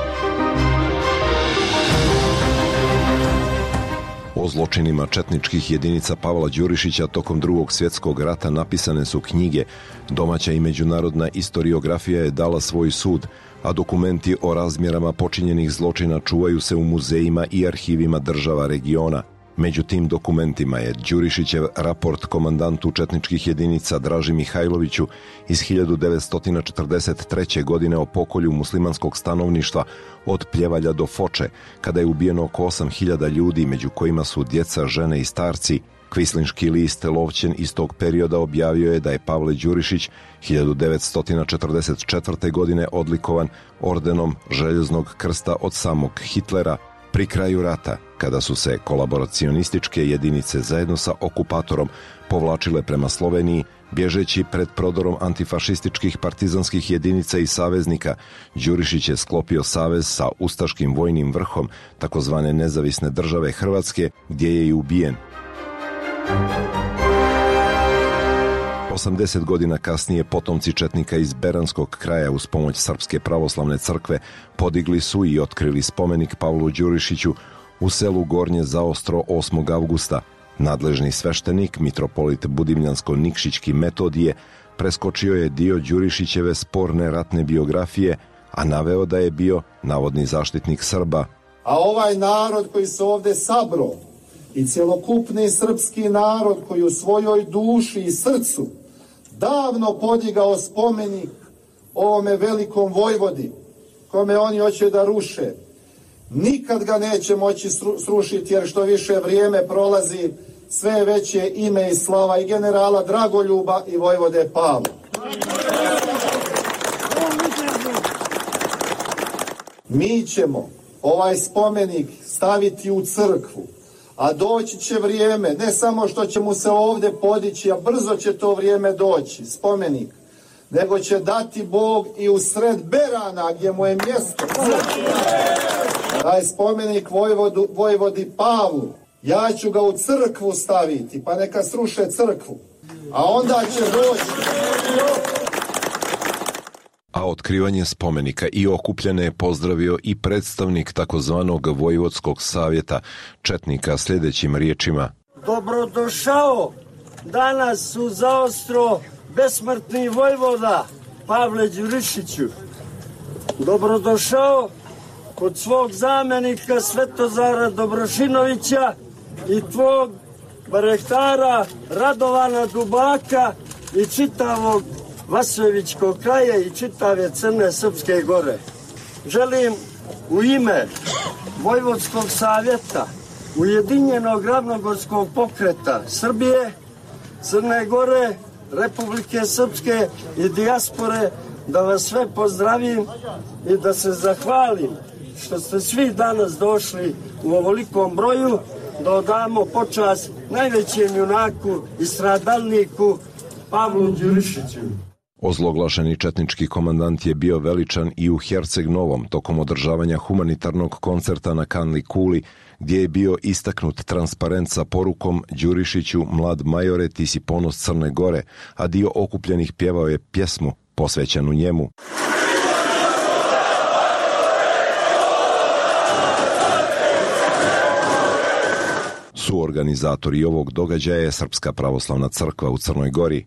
O zločinima četničkih jedinica Pavla Đurišića tokom Drugog svjetskog rata napisane su knjige, domaća i međunarodna istoriografija je dala svoj sud, a dokumenti o razmjerama počinjenih zločina čuvaju se u muzejima i arhivima država regiona. Među tim dokumentima je Đurišićev raport komandantu četničkih jedinica Draži Mihajloviću iz hiljadu devetsto četrdeset treće. godine o pokolju muslimanskog stanovništva od Pljevalja do Foče, kada je ubijeno oko osam hiljada ljudi, među kojima su djeca, žene i starci. Kvislinški list Lovćen iz tog perioda objavio je da je Pavle Đurišić hiljadu devetsto četrdeset četvrte. godine odlikovan ordenom Željeznog krsta od samog Hitlera. Pri kraju rata, kada su se kolaboracionističke jedinice zajedno sa okupatorom povlačile prema Sloveniji, bježeći pred prodorom antifašističkih partizanskih jedinica i saveznika, Đurišić je sklopio savez sa ustaškim vojnim vrhom takozvane nezavisne države Hrvatske, gdje je i ubijen. osamdeset godina kasnije potomci četnika iz Beranskog kraja uz pomoć Srpske pravoslavne crkve podigli su i otkrili spomenik Pavlu Đurišiću u selu Gornje Zaostro osmog avgusta. Nadležni sveštenik, mitropolit Budimljansko-Nikšićki Metodije, preskočio je dio Đurišićeve sporne ratne biografije, a naveo da je bio navodni zaštitnik Srba. A ovaj narod koji se ovde sabro i cjelokupni srpski narod koji u svojoj duši i srcu davno podigao spomenik ovome velikom vojvodi, kome oni hoće da ruše, nikad ga neće moći srušiti, jer što više vrijeme prolazi, sve veće ime i slava i generala Dragoljuba i vojvode Pavla. Mi ćemo ovaj spomenik staviti u crkvu, a doći će vrijeme, ne samo što će mu se ovdje podići, a brzo će to vrijeme doći, spomenik, nego će dati Bog i u sred Berana, gdje mu je mjesto. Taj spomenik vojvodu, vojvodi Pavlu, ja ću ga u crkvu staviti, pa neka sruše crkvu, a onda će doći. A otkrivanje spomenika i okupljene je pozdravio i predstavnik takozvanog Vojvodskog savjeta četnika sljedećim riječima. Dobrodošao danas u Zaostro besmrtni vojvoda Pavle Đurišiću. Dobrodošao kod svog zamenika Svetozara Dobrošinovića i tvog barehtara Radovana Dubaka i čitavog Vasojevićkog kraja i čitave Crne Srpske gore. Želim u ime Vojvodskog savjeta, Ujedinjenog ravnogorskog pokreta Srbije, Crne Gore, Republike Srpske i dijaspore da vas sve pozdravim i da se zahvalim što ste svi danas došli u ovolikom broju da odamo počast najvećem junaku i stradalniku Pavlu Đurišiću. Ozloglašeni četnički komandant je bio veličan i u Herceg Novom tokom održavanja humanitarnog koncerta na Kanli Kuli, gdje je bio istaknut transparent sa porukom Đurišiću, mlad majore, ti si ponos Crne Gore, a dio okupljenih pjevao je pjesmu posvećenu njemu. Suorganizatori ovog događaja je Srpska pravoslavna crkva u Crnoj Gori.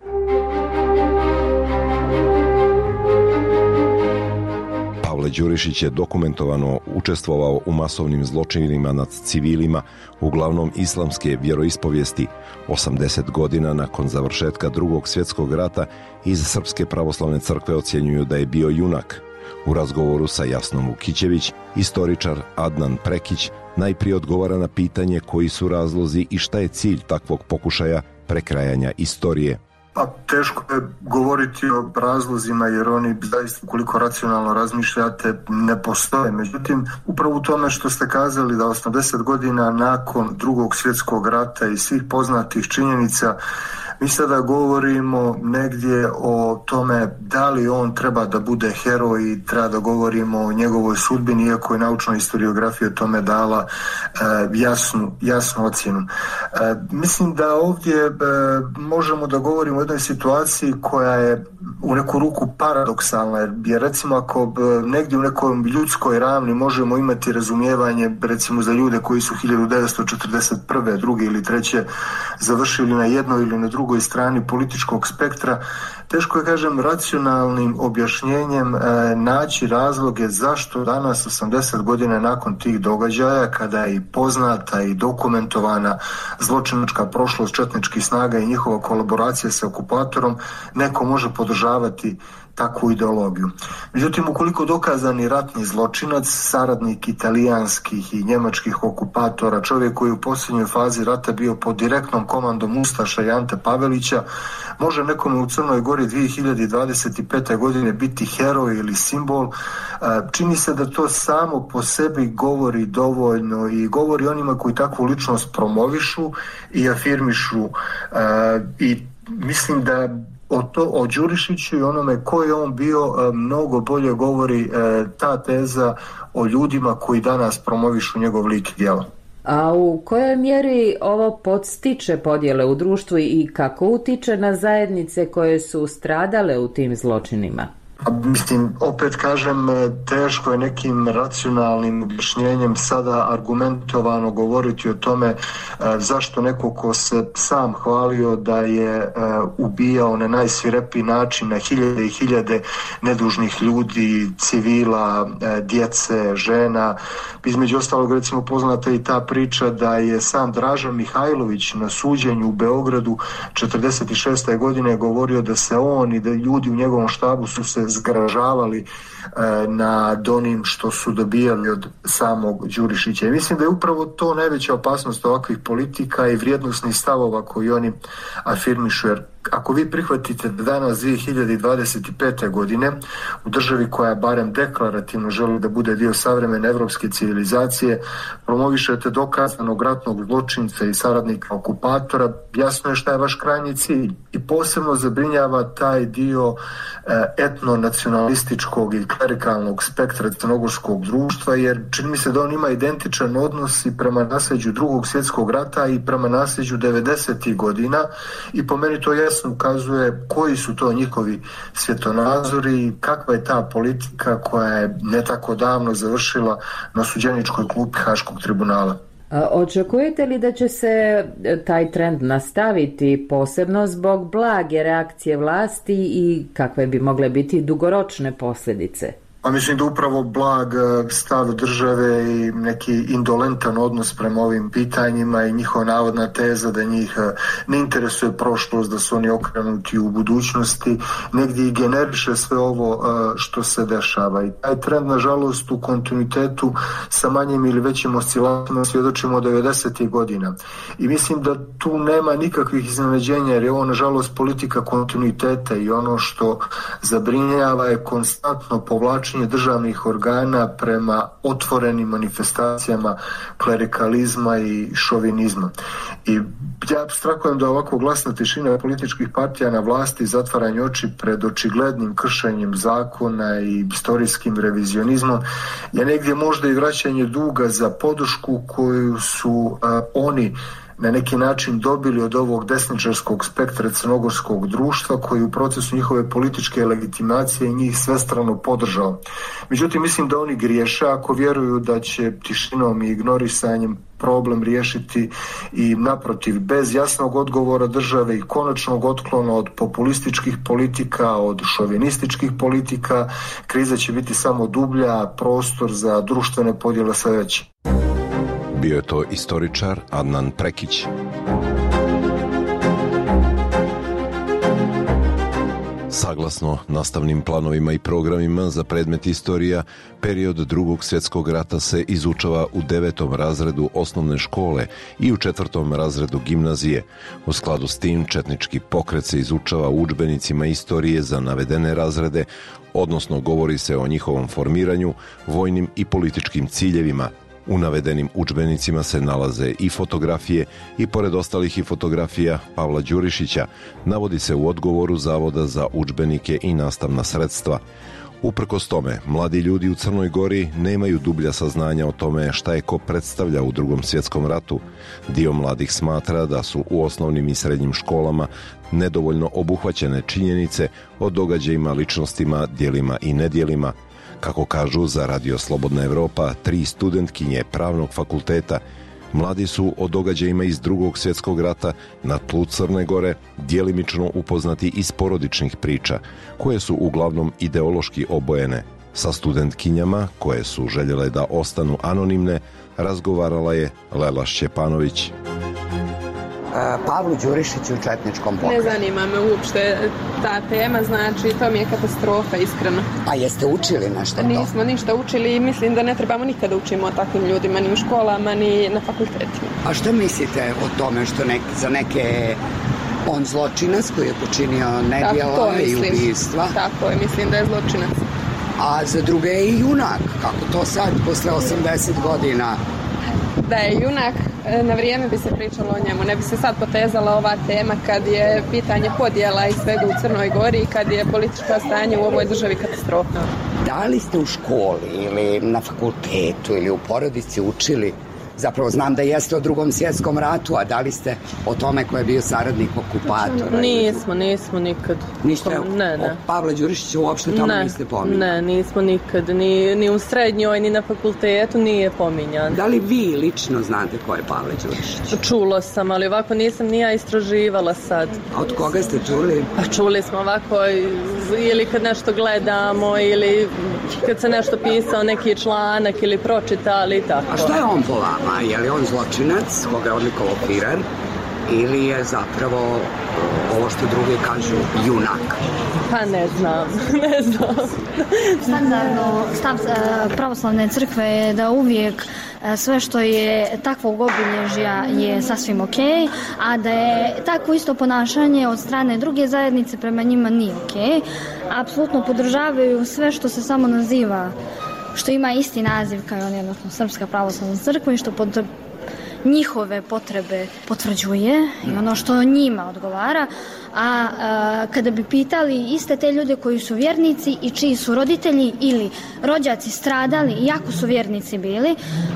Pavle Đurišić je dokumentovano učestvovao u masovnim zločinima nad civilima, uglavnom islamske vjeroispovijesti. osamdeset godina nakon završetka Drugog svjetskog rata iz Srpske pravoslavne crkve ocjenjuju da je bio junak. U razgovoru sa Jasnom Vukićević, istoričar Adnan Prekić najprije odgovara na pitanje koji su razlozi i šta je cilj takvog pokušaja prekrajanja istorije. Pa teško je govoriti o razlozima jer oni zaista, koliko racionalno razmišljate, ne postoje. Međutim, upravo u tome što ste kazali da osamdeset godina nakon Drugog svjetskog rata i svih poznatih činjenica, mi sada govorimo negdje o tome da li on treba da bude heroj i treba da govorimo o njegovoj sudbini, iako je naučna historiografija o tome dala e, jasnu, jasnu ocjenu. E, mislim da ovdje e, možemo da govorimo o jednoj situaciji koja je u neku ruku paradoksalna, jer recimo ako negdje u nekoj ljudskoj ravni možemo imati razumijevanje recimo za ljude koji su hiljadu devetsto četrdeset prve, druge ili treće završili na jednoj ili na drugoj strani političkog spektra, teško je, kažem, racionalnim objašnjenjem e, naći razloge zašto danas, osamdeset godina nakon tih događaja, kada je i poznata i dokumentovana zločinačka prošlost četničkih snaga i njihova kolaboracija sa okupatorom, neko može podržavati takvu ideologiju. Međutim, ukoliko dokazani ratni zločinac, saradnik italijanskih i njemačkih okupatora, čovjek koji je u posljednjoj fazi rata bio pod direktnom komandom ustaša i Ante Pavelića, može nekome u Crnoj Gori dvije hiljade dvadeset pete. godine biti heroj ili simbol, čini se da to samo po sebi govori dovoljno i govori onima koji takvu ličnost promovišu i afirmišu, i mislim da O, to, o Đurišiću i onome ko je on bio mnogo bolje govori e, ta teza o ljudima koji danas promovišu njegov lik i djelo. A u kojoj mjeri ovo podstiče podjele u društvu i kako utiče na zajednice koje su stradale u tim zločinima? Mislim, opet kažem, teško je nekim racionalnim objašnjenjem sada argumentovano govoriti o tome e, zašto neko ko se sam hvalio da je e, ubijao na najsvirepiji način na hiljade i hiljade nedužnih ljudi, civila, e, djece, žena. Između ostalog, recimo, poznata i ta priča da je sam Dražan Mihajlović na suđenju u Beogradu četrdeset šeste. godine govorio da se on i da ljudi u njegovom štabu su se zgražavali e, nad onim što su dobijali od samog Đurišića. I mislim da je upravo to najveća opasnost ovakvih politika i vrijednosnih stavova koji oni afirmišu, jer ako vi prihvatite da danas dvije hiljade dvadeset pete. godine u državi koja barem deklarativno želi da bude dio savremene evropske civilizacije promovišete dokazanog ratnog zločinca i saradnika okupatora, jasno je šta je vaš krajnji cilj. I posebno zabrinjava taj dio etno-nacionalističkog i klerikalnog spektra crnogorskog društva, jer čini mi se da on ima identičan odnos i prema nasljeđu Drugog svjetskog rata i prema nasljeđu devedesetih godina, i po meni to jasno ukazuje koji su to njihovi svjetonazori i kakva je ta politika koja je ne tako davno završila na osuđeničkoj klupi Haškog tribunala. Očekujete li da će se taj trend nastaviti, posebno zbog blage reakcije vlasti, i kakve bi mogle biti dugoročne posljedice? Pa mislim da upravo blag stav države i neki indolentan odnos prema ovim pitanjima i njihova navodna teza da njih ne interesuje prošlost, da su oni okrenuti u budućnosti, negdje i generiše sve ovo što se dešava. I taj trend, nažalost, u kontinuitetu sa manjim ili većim oscilacijama svjedočimo od devedesetih godina. I mislim da tu nema nikakvih iznenađenja, jer je ovo, nažalost, politika kontinuiteta, i ono što zabrinjava je konstantno povlačenje ponašanje državnih organa prema otvorenim manifestacijama klerikalizma i šovinizma. I ja apstrahujem da ovako glasna tišina političkih partija na vlasti, zatvaranje oči pred očiglednim kršenjem zakona i istorijskim revizionizmom je negdje možda i vraćanje duga za podršku koju su a, oni na neki način dobili od ovog desničarskog spektra crnogorskog društva koji u procesu njihove političke legitimacije njih svestrano podržao. Međutim, mislim da oni griješe ako vjeruju da će tišinom i ignorisanjem problem riješiti i naprotiv, bez jasnog odgovora države i konačnog otklona od populističkih politika, od šovinističkih politika, kriza će biti samo dublja, prostor za društvene podjele sve veći. Bio je to istoričar Adnan Prekić. Saglasno nastavnim planovima i programima za predmet istorija, period Drugog svjetskog rata se izučava u devetom razredu osnovne škole i u četvrtom razredu gimnazije. U skladu s tim, četnički pokret se izučava u udžbenicima istorije za navedene razrede, odnosno govori se o njihovom formiranju, vojnim i političkim ciljevima. U navedenim udžbenicima se nalaze i fotografije i pored ostalih i fotografija Pavla Đurišića, navodi se u odgovoru Zavoda za udžbenike i nastavna sredstva. Uprkos tome, mladi ljudi u Crnoj Gori nemaju dublja saznanja o tome šta je ko predstavlja u Drugom svjetskom ratu. Dio mladih smatra da su u osnovnim i srednjim školama nedovoljno obuhvaćene činjenice o događajima, ličnostima, djelima i nedjelima. Kako kažu za Radio Slobodna Evropa, tri studentkinje Pravnog fakulteta, mladi su o događajima iz Drugog svjetskog rata na tlu Crne Gore djelimično upoznati iz porodičnih priča, koje su uglavnom ideološki obojene. Sa studentkinjama, koje su željele da ostanu anonimne, razgovarala je Lela Šćepanović. Pavlu Đurišiću u četničkom pokretu. Ne zanima me uopšte ta tema, znači to mi je katastrofa, iskreno. A jeste učili nešto to? Nismo ništa učili i mislim da ne trebamo nikada učimo o takvim ljudima, ni u školama, ni na fakultetima. A što mislite o tome što nek, za neke on zločinac koji je počinio nedjela i ubijstva? Tako je, mislim da je zločinac. A za druge je i junak, kako to sad, posle osamdeset godina? Da je junak, na vrijeme bi se pričalo o njemu. Ne bi se sad potezala ova tema kad je pitanje podjela i svega u Crnoj Gori i kad je političko stanje u ovoj državi katastrofa. Da li ste u školi ili na fakultetu ili u porodici učili, zapravo znam da jeste o Drugom svjetskom ratu, a da li ste o tome ko je bio saradnik okupatora? Nismo, nismo nikad. Ništa ne, ne. o Pavla Đurišića uopšte tamo ne, niste pominjali? Ne, nismo nikad, ni, ni u srednjoj, ni na fakultetu nije pominjan. Da li vi lično znate ko je Pavle Đurišić? Čulo sam, ali ovako nisam ni ja istraživala sad. A od koga ste čuli? Pa čuli smo ovako ili kad nešto gledamo ili kad se nešto pisao neki članak ili pročitali i tako. A šta je on po vama? Je li on zločinac, koga je odlikovao Firer, ili je zapravo ovo što drugi kažu junak? Pa ne znam, ne znam. Standardno stav pravoslavne crkve je da uvijek sve što je takvog obilježja je sasvim ok, a da je takvo isto ponašanje od strane druge zajednice prema njima nije ok. Apsolutno podržavaju sve što se samo naziva, što ima isti naziv kao on, odnosno Srpska pravoslavna crkva i što pod njihove potrebe potvrđuje i ono što njima odgovara. A, a kada bi pitali iste te ljude koji su vjernici i čiji su roditelji ili rođaci stradali, iako su vjernici bili,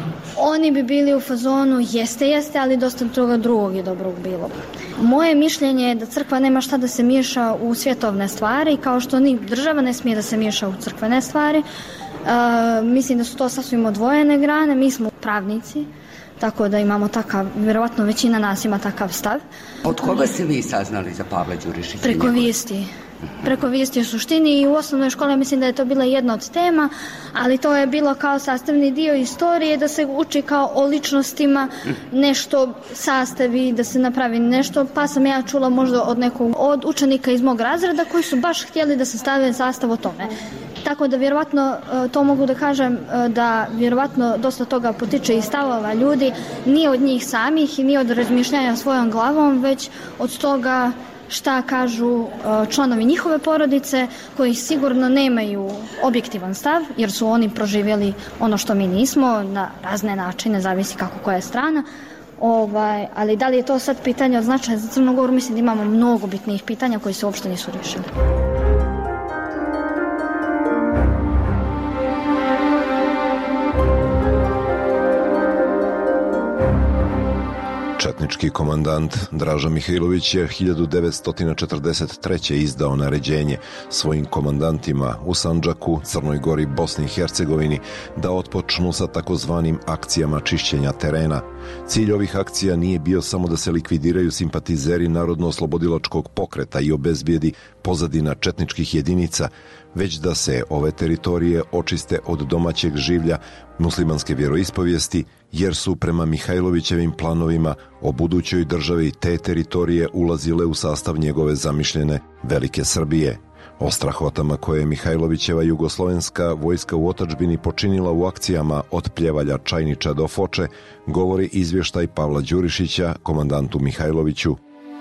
oni bi bili u fazonu jeste, jeste, ali dosta toga drugog i dobrog bilo. Moje mišljenje je da crkva nema šta da se miješa u svjetovne stvari, kao što ni država ne smije da se miješa u crkvene stvari. Uh, mislim da su to sasvim odvojene grane, mi smo pravnici, tako da imamo takav, vjerovatno većina nas ima takav stav. Od koga ste vi saznali za Pavla Đurišića? Preko vijesti. Preko vijesti u suštini i u osnovnoj školi mislim da je to bila jedna od tema, ali to je bilo kao sastavni dio istorije, da se uči kao o ličnostima, nešto sastavi, da se napravi nešto, pa sam ja čula možda od nekog od učenika iz mog razreda koji su baš htjeli da se stave sastav o tome. Tako da vjerovatno to mogu da kažem da vjerovatno dosta toga potiče i stavova ljudi, nije od njih samih i nije od razmišljanja svojom glavom, već od toga šta kažu članovi njihove porodice koji sigurno nemaju objektivan stav jer su oni proživjeli ono što mi nismo na razne načine, zavisi kako koja je strana. Ovaj, ali da li je to sad pitanje od značaja za Crnu Goru? Mislim da imamo mnogo bitnijih pitanja koji se uopšte nisu riješili. Četnički komandant Draža Mihajlović je hiljadu devetsto četrdeset treće. izdao naređenje svojim komandantima u Sandžaku, Crnoj Gori, Bosni i Hercegovini da otpočnu sa takozvanim akcijama čišćenja terena. Cilj ovih akcija nije bio samo da se likvidiraju simpatizeri Narodno-oslobodilačkog pokreta i obezbijedi pozadina četničkih jedinica, već da se ove teritorije očiste od domaćeg življa muslimanske vjeroispovijesti, jer su prema Mihajlovićevim planovima o budućoj državi te teritorije ulazile u sastav njegove zamišljene Velike Srbije. O strahotama koje je Mihajlovićeva jugoslovenska vojska u otadžbini počinila u akcijama od Pljevalja, Čajniča do Foče govori izvještaj Pavla Đurišića, komandantu Mihajloviću.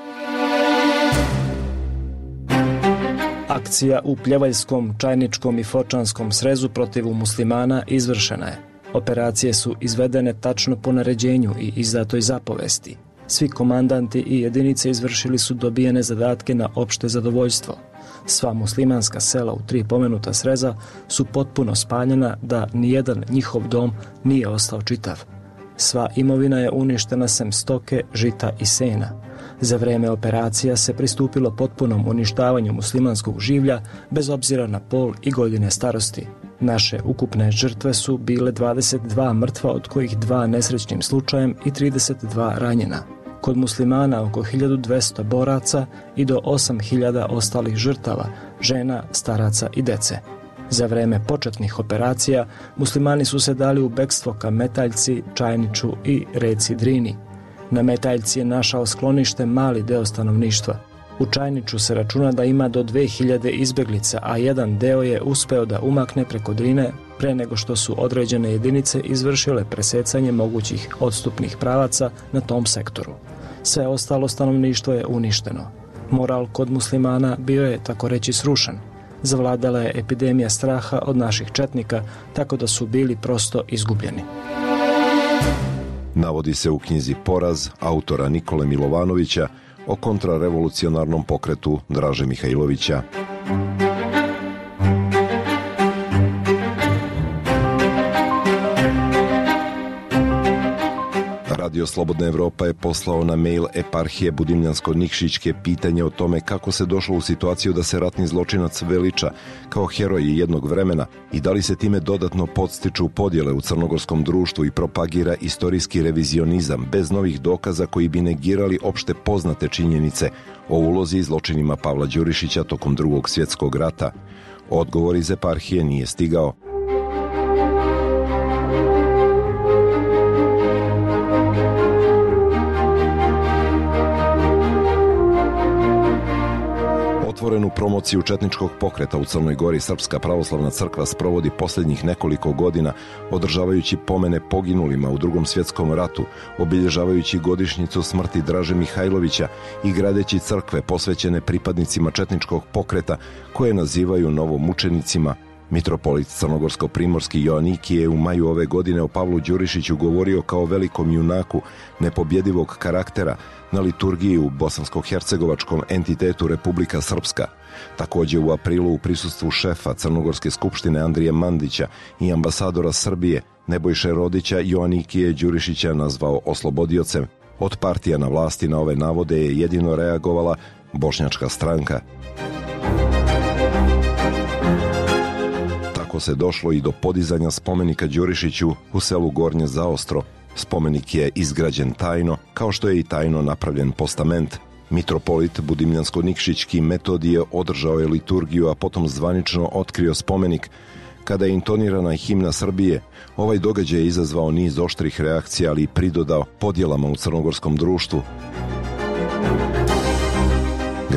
Akcija u Pljevaljskom, Čajničkom i Fočanskom srezu protiv muslimana izvršena je. Operacije su izvedene tačno po naređenju i izdatoj zapovesti. Svi komandanti i jedinice izvršili su dobijene zadatke na opšte zadovoljstvo. Sva muslimanska sela u tri pomenuta sreza su potpuno spaljena da nijedan njihov dom nije ostao čitav. Sva imovina je uništena sem stoke, žita i sena. Za vreme operacija se pristupilo potpunom uništavanju muslimanskog življa bez obzira na pol i godine starosti. Naše ukupne žrtve su bile dvadeset dva mrtva, od kojih dva nesrećnim slučajem i trideset dva ranjena. Kod muslimana oko hiljadu dvesta boraca i do osam hiljada ostalih žrtava, žena, staraca i dece. Za vreme početnih operacija muslimani su se dali u bekstvo ka Metaljci, Čajniču i reci Drini. Na Metaljci je našao sklonište mali deo stanovništva. U Čajniču se računa da ima do dve hiljade izbeglica, a jedan deo je uspeo da umakne preko Drine pre nego što su određene jedinice izvršile presecanje mogućih odstupnih pravaca na tom sektoru. Sve ostalo stanovništvo je uništeno. Moral kod muslimana bio je, tako reći, srušen. Zavladala je epidemija straha od naših četnika, tako da su bili prosto izgubljeni. Navodi se u knjizi Poraz autora Nikole Milovanovića o kontrarevolucionarnom pokretu Draže Mihajlovića. Radio Slobodna Evropa je poslao na mail eparhije Budimljansko-Nikšićke pitanje o tome kako se došlo u situaciju da se ratni zločinac veliča kao heroj jednog vremena i da li se time dodatno podstiču podjele u crnogorskom društvu i propagira istorijski revizionizam bez novih dokaza koji bi negirali opšte poznate činjenice o ulozi i zločinima Pavla Đurišića tokom Drugog svjetskog rata. Odgovor iz eparhije nije stigao. Otvorenu promociju četničkog pokreta u Crnoj Gori Srpska pravoslavna crkva sprovodi posljednjih nekoliko godina, održavajući pomene poginulima u Drugom svjetskom ratu, obilježavajući godišnjicu smrti Draže Mihajlovića i gradeći crkve posvećene pripadnicima četničkog pokreta koje nazivaju novomučenicima. Mitropolit crnogorsko-primorski Joanikije je u maju ove godine o Pavlu Đurišiću govorio kao velikom junaku nepobjedivog karaktera na liturgiji u bosansko-hercegovačkom entitetu Republika Srpska. Također u aprilu u prisustvu šefa Crnogorske skupštine Andrije Mandića i ambasadora Srbije Nebojše Rodića Joanikije Đurišića nazvao oslobodiocem. Od partija na vlasti na ove navode je jedino reagovala Bošnjačka stranka. Tako se došlo i do podizanja spomenika Đurišiću u selu Gornje Zaostro. Spomenik je izgrađen tajno, kao što je i tajno napravljen postament. Mitropolit Budimljansko-Nikšićki Metodije održao je liturgiju, a potom zvanično otkrio spomenik. Kada je intonirana himna Srbije, ovaj događaj je izazvao niz oštrih reakcija, ali i pridodao podjelama u crnogorskom društvu.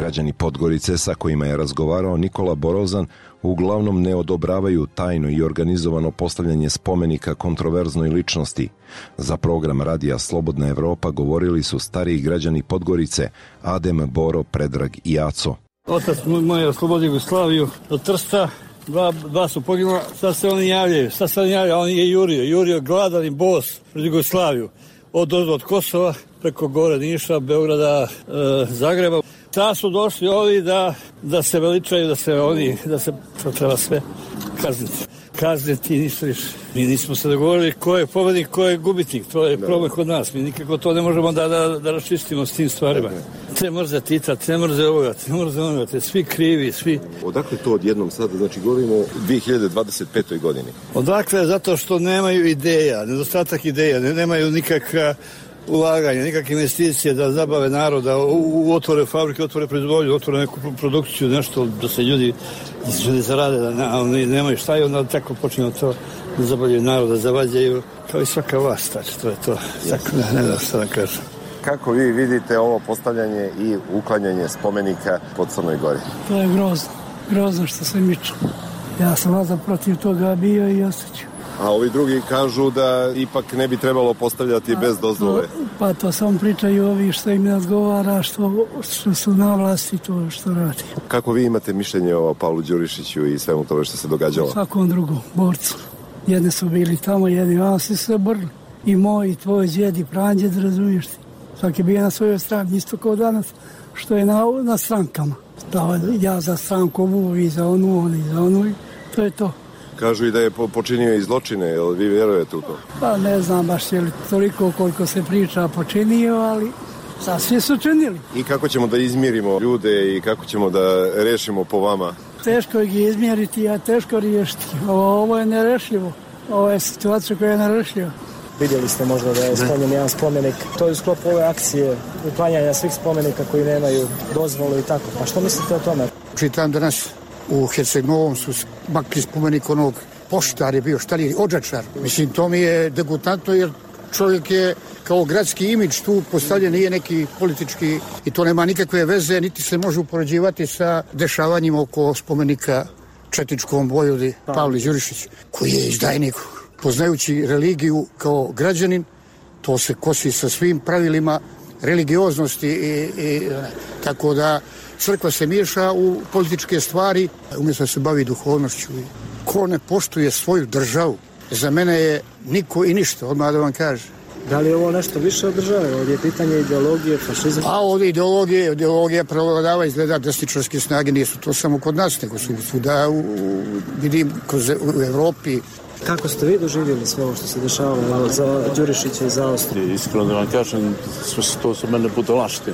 Građani Podgorice sa kojima je razgovarao Nikola Borozan uglavnom ne odobravaju tajno i organizovano postavljanje spomenika kontroverznoj ličnosti. Za program radija Slobodna Evropa govorili su stariji građani Podgorice Adem, Boro, Predrag i Aco. Otac moj je oslobodio Jugoslaviju od Trsta, dva, dva su poginula, sad se oni javljaju, sad se oni javljaju, on je jurio, jurio gladan i bos pred Jugoslaviju, od, od, od Kosova, preko gore Niša, Beograda, e, Zagreba. Sad su došli ovi da, da se veličaju, da se oni, da se, to treba sve kazniti. Kazniti ništa više. Mi nismo se dogovorili ko je pobednik, ko je gubitnik, to je problem kod nas. Mi nikako to ne možemo da, da, da raščistimo s tim stvarima. Te mrze Tita, te mrze ovoga, te mrze onoga, te svi krivi, svi. Odakle to odjednom sada, znači govorimo o dve hiljade dvadeset petoj godini? Odakle, zato što nemaju ideja, nedostatak ideja, ne, nemaju nikakva ulaganja, nikakve investicije da zabave naroda, u, u otvore fabrike, otvore proizvodnju, otvore neku produkciju, nešto da se ljudi, da se ljudi zarade, da ne, oni nemaju šta i onda tako počinju to da zabavljaju naroda, zavađaju, kao i svaka vlast, znači to je to, tako ne, ne da šta da kažem. Kako vi vidite ovo postavljanje i uklanjanje spomenika po Crnoj Gori? To je grozno, grozno što se miču. Ja sam vazda protiv toga bio i osjećam. A ovi drugi kažu da ipak ne bi trebalo postavljati pa, bez dozvole. To, pa to samo pričaju ovi što im ne odgovara, što, što su na vlasti, to što radi. Kako vi imate mišljenje o Pavlu Đurišiću i svemu tome što se događalo? Svakom drugom borcu. Jedni su bili tamo, jedni vam su se borili. I moj, i tvoj djed, i pranđed, razumiješ ti. Svaki je bio na svojoj strani, isto kao danas, što je na, na strankama. Da, ja za stranku ovu, i za onu, oni za onu, to je to. Kažu i da je počinio i zločine, jel vi vjerujete u to? Pa ne znam baš je li toliko koliko se priča počinio, ali sad svi su činili. I kako ćemo da izmjerimo ljude i kako ćemo da rešimo po vama? Teško ih izmjeriti, a teško riješiti. Ovo, ovo je nerešljivo. Ovo je situacija koja je nerešljiva. Vidjeli ste možda da je sklonjen jedan spomenik. To je u sklopu ove akcije uklanjanja svih spomenika koji nemaju dozvolu i tako. Pa što mislite o tome? Čitam danas u Herceg-Novom su makli spomenik onog poštar je bio, šta li je, odžačar. Mislim, to mi je degutantno jer čovjek je kao gradski imidž tu postavljen, nije neki politički i to nema nikakve veze, niti se može upoređivati sa dešavanjima oko spomenika četničkom vojvodi Pavli Đurišić, koji je izdajnik. Poznajući religiju kao građanin, to se kosi sa svim pravilima religioznosti i, i tako da crkva se miješa u političke stvari, umjesto da se bavi duhovnošću. Ko ne poštuje svoju državu, za mene je niko i ništa, odmah da vam kaže. Da li je ovo nešto više od države? Ovdje je pitanje ideologije, fašizma? A ovdje ideologije, ideologija prevladava, izgleda desničarske snage, nisu to samo kod nas, nego su svuda, u, vidim, kroz, u Evropi. Kako ste vi doživjeli sve ovo što se dešavalo za Đurišića i za Austriju? Iskreno da vam kažem, sve to su mene budalaštine.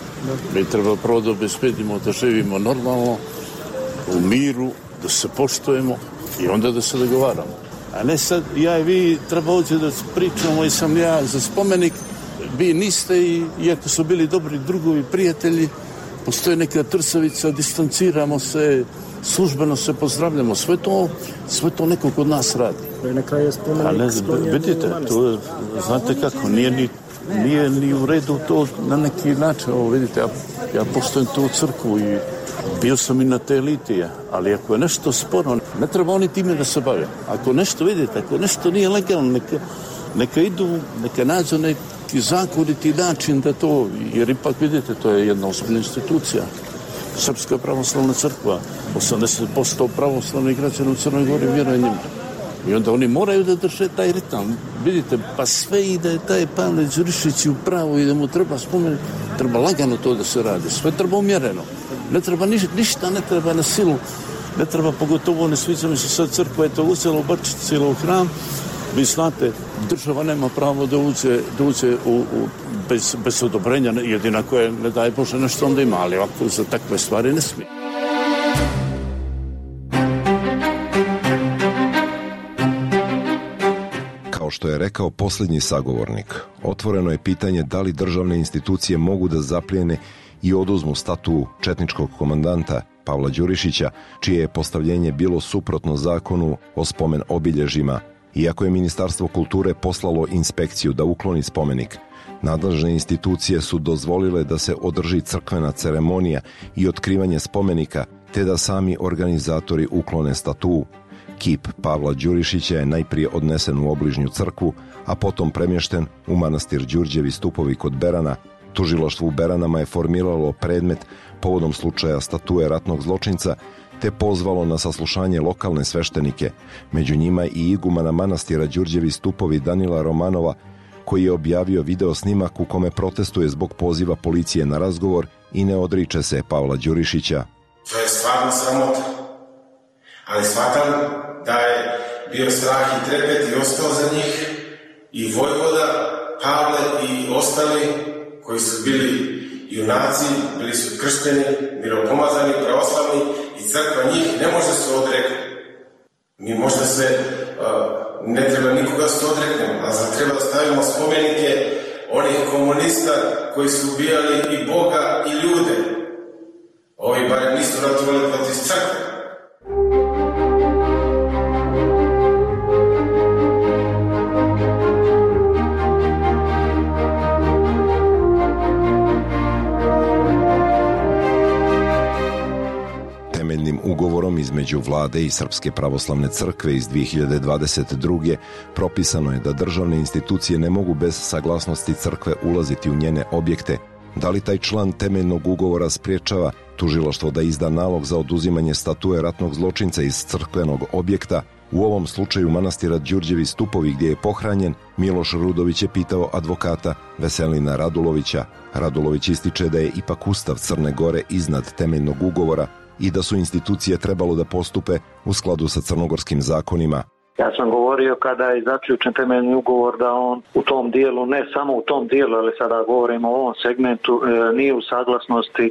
Mi treba prvo da obezbedimo da živimo normalno, u miru, da se poštujemo i onda da se dogovaramo. A ne sad, ja i vi treba ovdje da pričamo i sam ja za spomenik, vi niste i iako su bili dobri drugovi, prijatelji, postoji neka trsavica, distanciramo se, službeno se pozdravljamo, sve to, sve to neko kod nas radi. Na kraju je spomenik sklonjen. Vidite, to je, znate kako, nije ni, nije ni u redu to na neki način, ovo vidite, ja, ja poštujem tu crkvu i bio sam i na te litije, ali ako je nešto sporo, ne treba oni time da se bave. Ako nešto vidite, ako nešto nije legalno, neka, neka idu, neka nađu neki zakoniti način da to, jer ipak vidite, to je jedna ozbiljna institucija. Srpska pravoslavna crkva, osamdeset posto pravoslavnih građana u Crnoj Gori vjeruje njima. I onda oni moraju da drže taj ritam. Vidite, pa sve i da je taj Pavle Đurišić u pravu i da mu treba spomenuti, treba lagano to da se radi. Sve treba umjereno. Ne treba niš, ništa, ne treba na silu. Ne treba, pogotovo ne sviđa mi se sad crkva je to uzela u Bačici ili u hram. Vi znate, država nema pravo da uđe, da uđe u, u, bez, bez odobrenja, jedina koje, ne daj Bože, nešto onda ima, ali ovako za takve stvari ne smije. Kao što je rekao posljednji sagovornik, otvoreno je pitanje da li državne institucije mogu da zaplijene i oduzmu statu četničkog komandanta Pavla Đurišića, čije je postavljenje bilo suprotno zakonu o spomen obilježjima. Iako je Ministarstvo kulture poslalo inspekciju da ukloni spomenik, Nadležne institucije su dozvolile da se održi crkvena ceremonija i otkrivanje spomenika, te da sami organizatori uklone statu. Kip Pavla Đurišića je najprije odnesen u obližnju crkvu, a potom premješten u manastir Đurđevi stupovi kod Berana. Tužilaštvo u Beranama je formiralo predmet povodom slučaja statue ratnog zločinca, te pozvalo na saslušanje lokalne sveštenike, među njima i igumana manastira Đurđevi stupovi Danila Romanova, koji je objavio video snimak u kome protestuje zbog poziva policije na razgovor i ne odriče se Pavla Đurišića. To je stvarno sramota, ali shvatam da je bio strah i trepet i ostao za njih i Vojvoda, Pavle i ostali koji su bili junaci, bili su kršteni, miropomazani, pravoslavni i crkva njih ne može se odreknuti. Mi možda se, uh, ne treba nikoga se odreknemo, a za treba da stavimo spomenike onih komunista koji su ubijali i Boga i ljude. Ovi barem nisu ratovali protiv crkve. Temeljnim ugovorom između vlade i Srpske pravoslavne crkve iz dvije hiljade dvadeset druge propisano je da državne institucije ne mogu bez saglasnosti crkve ulaziti u njene objekte. Da li taj član temeljnog ugovora spriječava tužilaštvo da izda nalog za oduzimanje statue ratnog zločinca iz crkvenog objekta? U ovom slučaju manastira Đurđevi stupovi gdje je pohranjen, Miloš Rudović je pitao advokata Veselina Radulovića. Radulović ističe da je ipak Ustav Crne Gore iznad temeljnog ugovora i da su institucije trebalo da postupe u skladu sa crnogorskim zakonima. Ja sam govorio kada je zaključen temeljni ugovor da on u tom dijelu, ne samo u tom dijelu, ali sada govorimo o ovom segmentu, e, nije u saglasnosti e,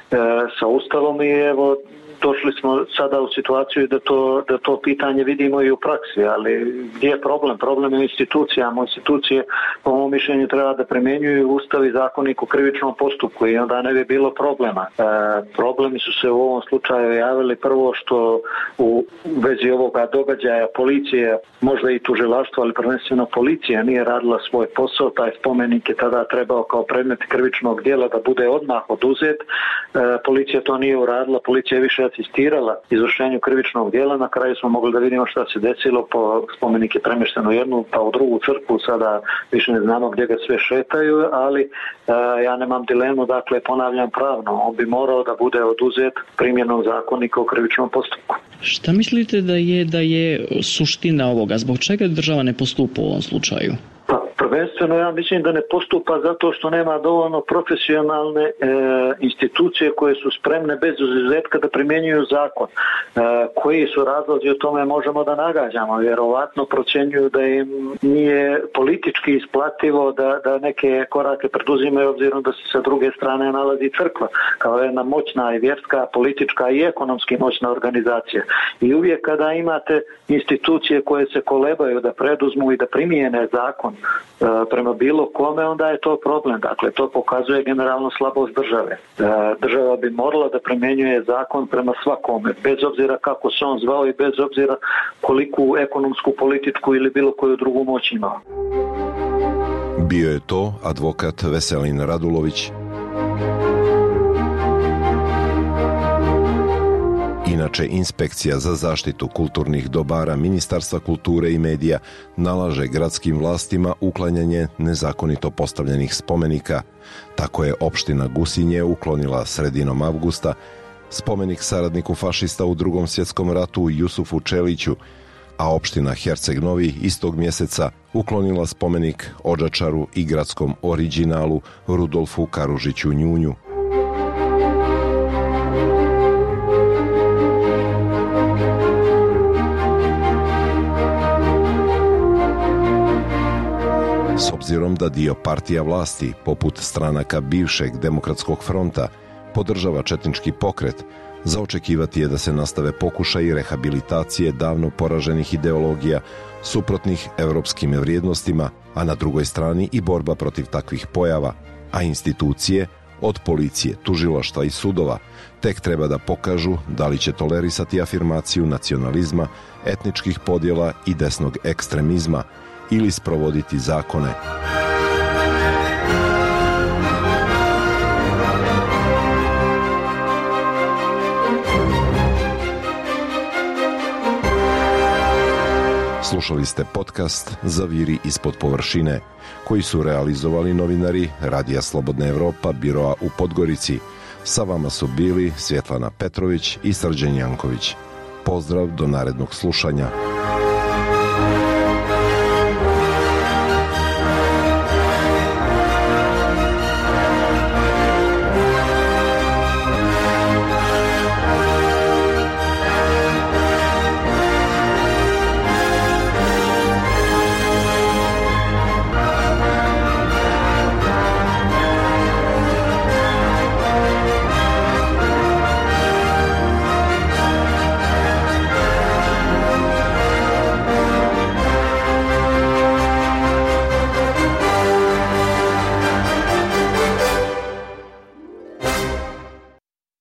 sa Ustavom i evo došli smo sada u situaciju da to, da to pitanje vidimo i u praksi, ali gdje je problem? Problem je u institucijama. Institucije, po mom mišljenju, treba da primjenjuju Ustav i zakonik u krivičnom postupku i onda ne bi bilo problema. E, problemi su se u ovom slučaju javili prvo što u vezi ovoga događaja policije, možda i tužilaštvo, ali prvenstveno policija nije radila svoj posao. Taj spomenik je tada trebao kao predmet krivičnog djela da bude odmah oduzet. E, policija to nije uradila, policija je više asistirala izvršenju krivičnog djela. Na kraju smo mogli da vidimo šta se desilo, po spomenik je premješten u jednu pa u drugu crkvu, sada više ne znamo gdje ga sve šetaju, ali e, ja nemam dilemu, dakle ponavljam pravno, on bi morao da bude oduzet primjenom zakonika o krivičnom postupku. Šta mislite da je da je suština ovoga? Zbog čega država ne postupa u ovom slučaju? Pa, prvenstveno ja mislim da ne postupa zato što nema dovoljno profesionalne e, institucije koje su spremne bez izuzetka da primjenjuju zakon. E, koji su razlozi o tome možemo da nagađamo. Vjerovatno procjenjuju da im nije politički isplativo da, da neke korake preduzimaju obzirom da se sa druge strane nalazi crkva kao jedna moćna i vjerska, politička i ekonomski moćna organizacija. I uvijek kada imate institucije koje se kolebaju da preduzmu i da primijene zakon prema bilo kome, onda je to problem. Dakle, to pokazuje generalno slabost države. Država bi morala da primjenjuje zakon prema svakome, bez obzira kako se on zvao i bez obzira koliku ekonomsku, političku ili bilo koju drugu moć imao. Bio je to advokat Veselin Radulović. Inače, Inspekcija za zaštitu kulturnih dobara Ministarstva kulture i medija nalaže gradskim vlastima uklanjanje nezakonito postavljenih spomenika. Tako je opština Gusinje uklonila sredinom avgusta spomenik saradniku fašista u Drugom svjetskom ratu Jusufu Čeliću, a opština Herceg Novi istog mjeseca uklonila spomenik Odžačaru i gradskom originalu Rudolfu Karužiću Njunju. S obzirom da dio partija vlasti, poput stranaka bivšeg Demokratskog fronta, podržava četnički pokret, za očekivati je da se nastave pokušaji rehabilitacije davno poraženih ideologija suprotnih evropskim vrijednostima, a na drugoj strani i borba protiv takvih pojava, a institucije, od policije, tužilaštva i sudova, tek treba da pokažu da li će tolerisati afirmaciju nacionalizma, etničkih podjela i desnog ekstremizma, ili sprovoditi zakone. Slušali ste podcast Zaviri ispod površine, koji su realizovali novinari Radija Slobodna Evropa, biroa u Podgorici. Sa vama su bili Svjetlana Petrović i Srđan Janković. Pozdrav do narednog slušanja.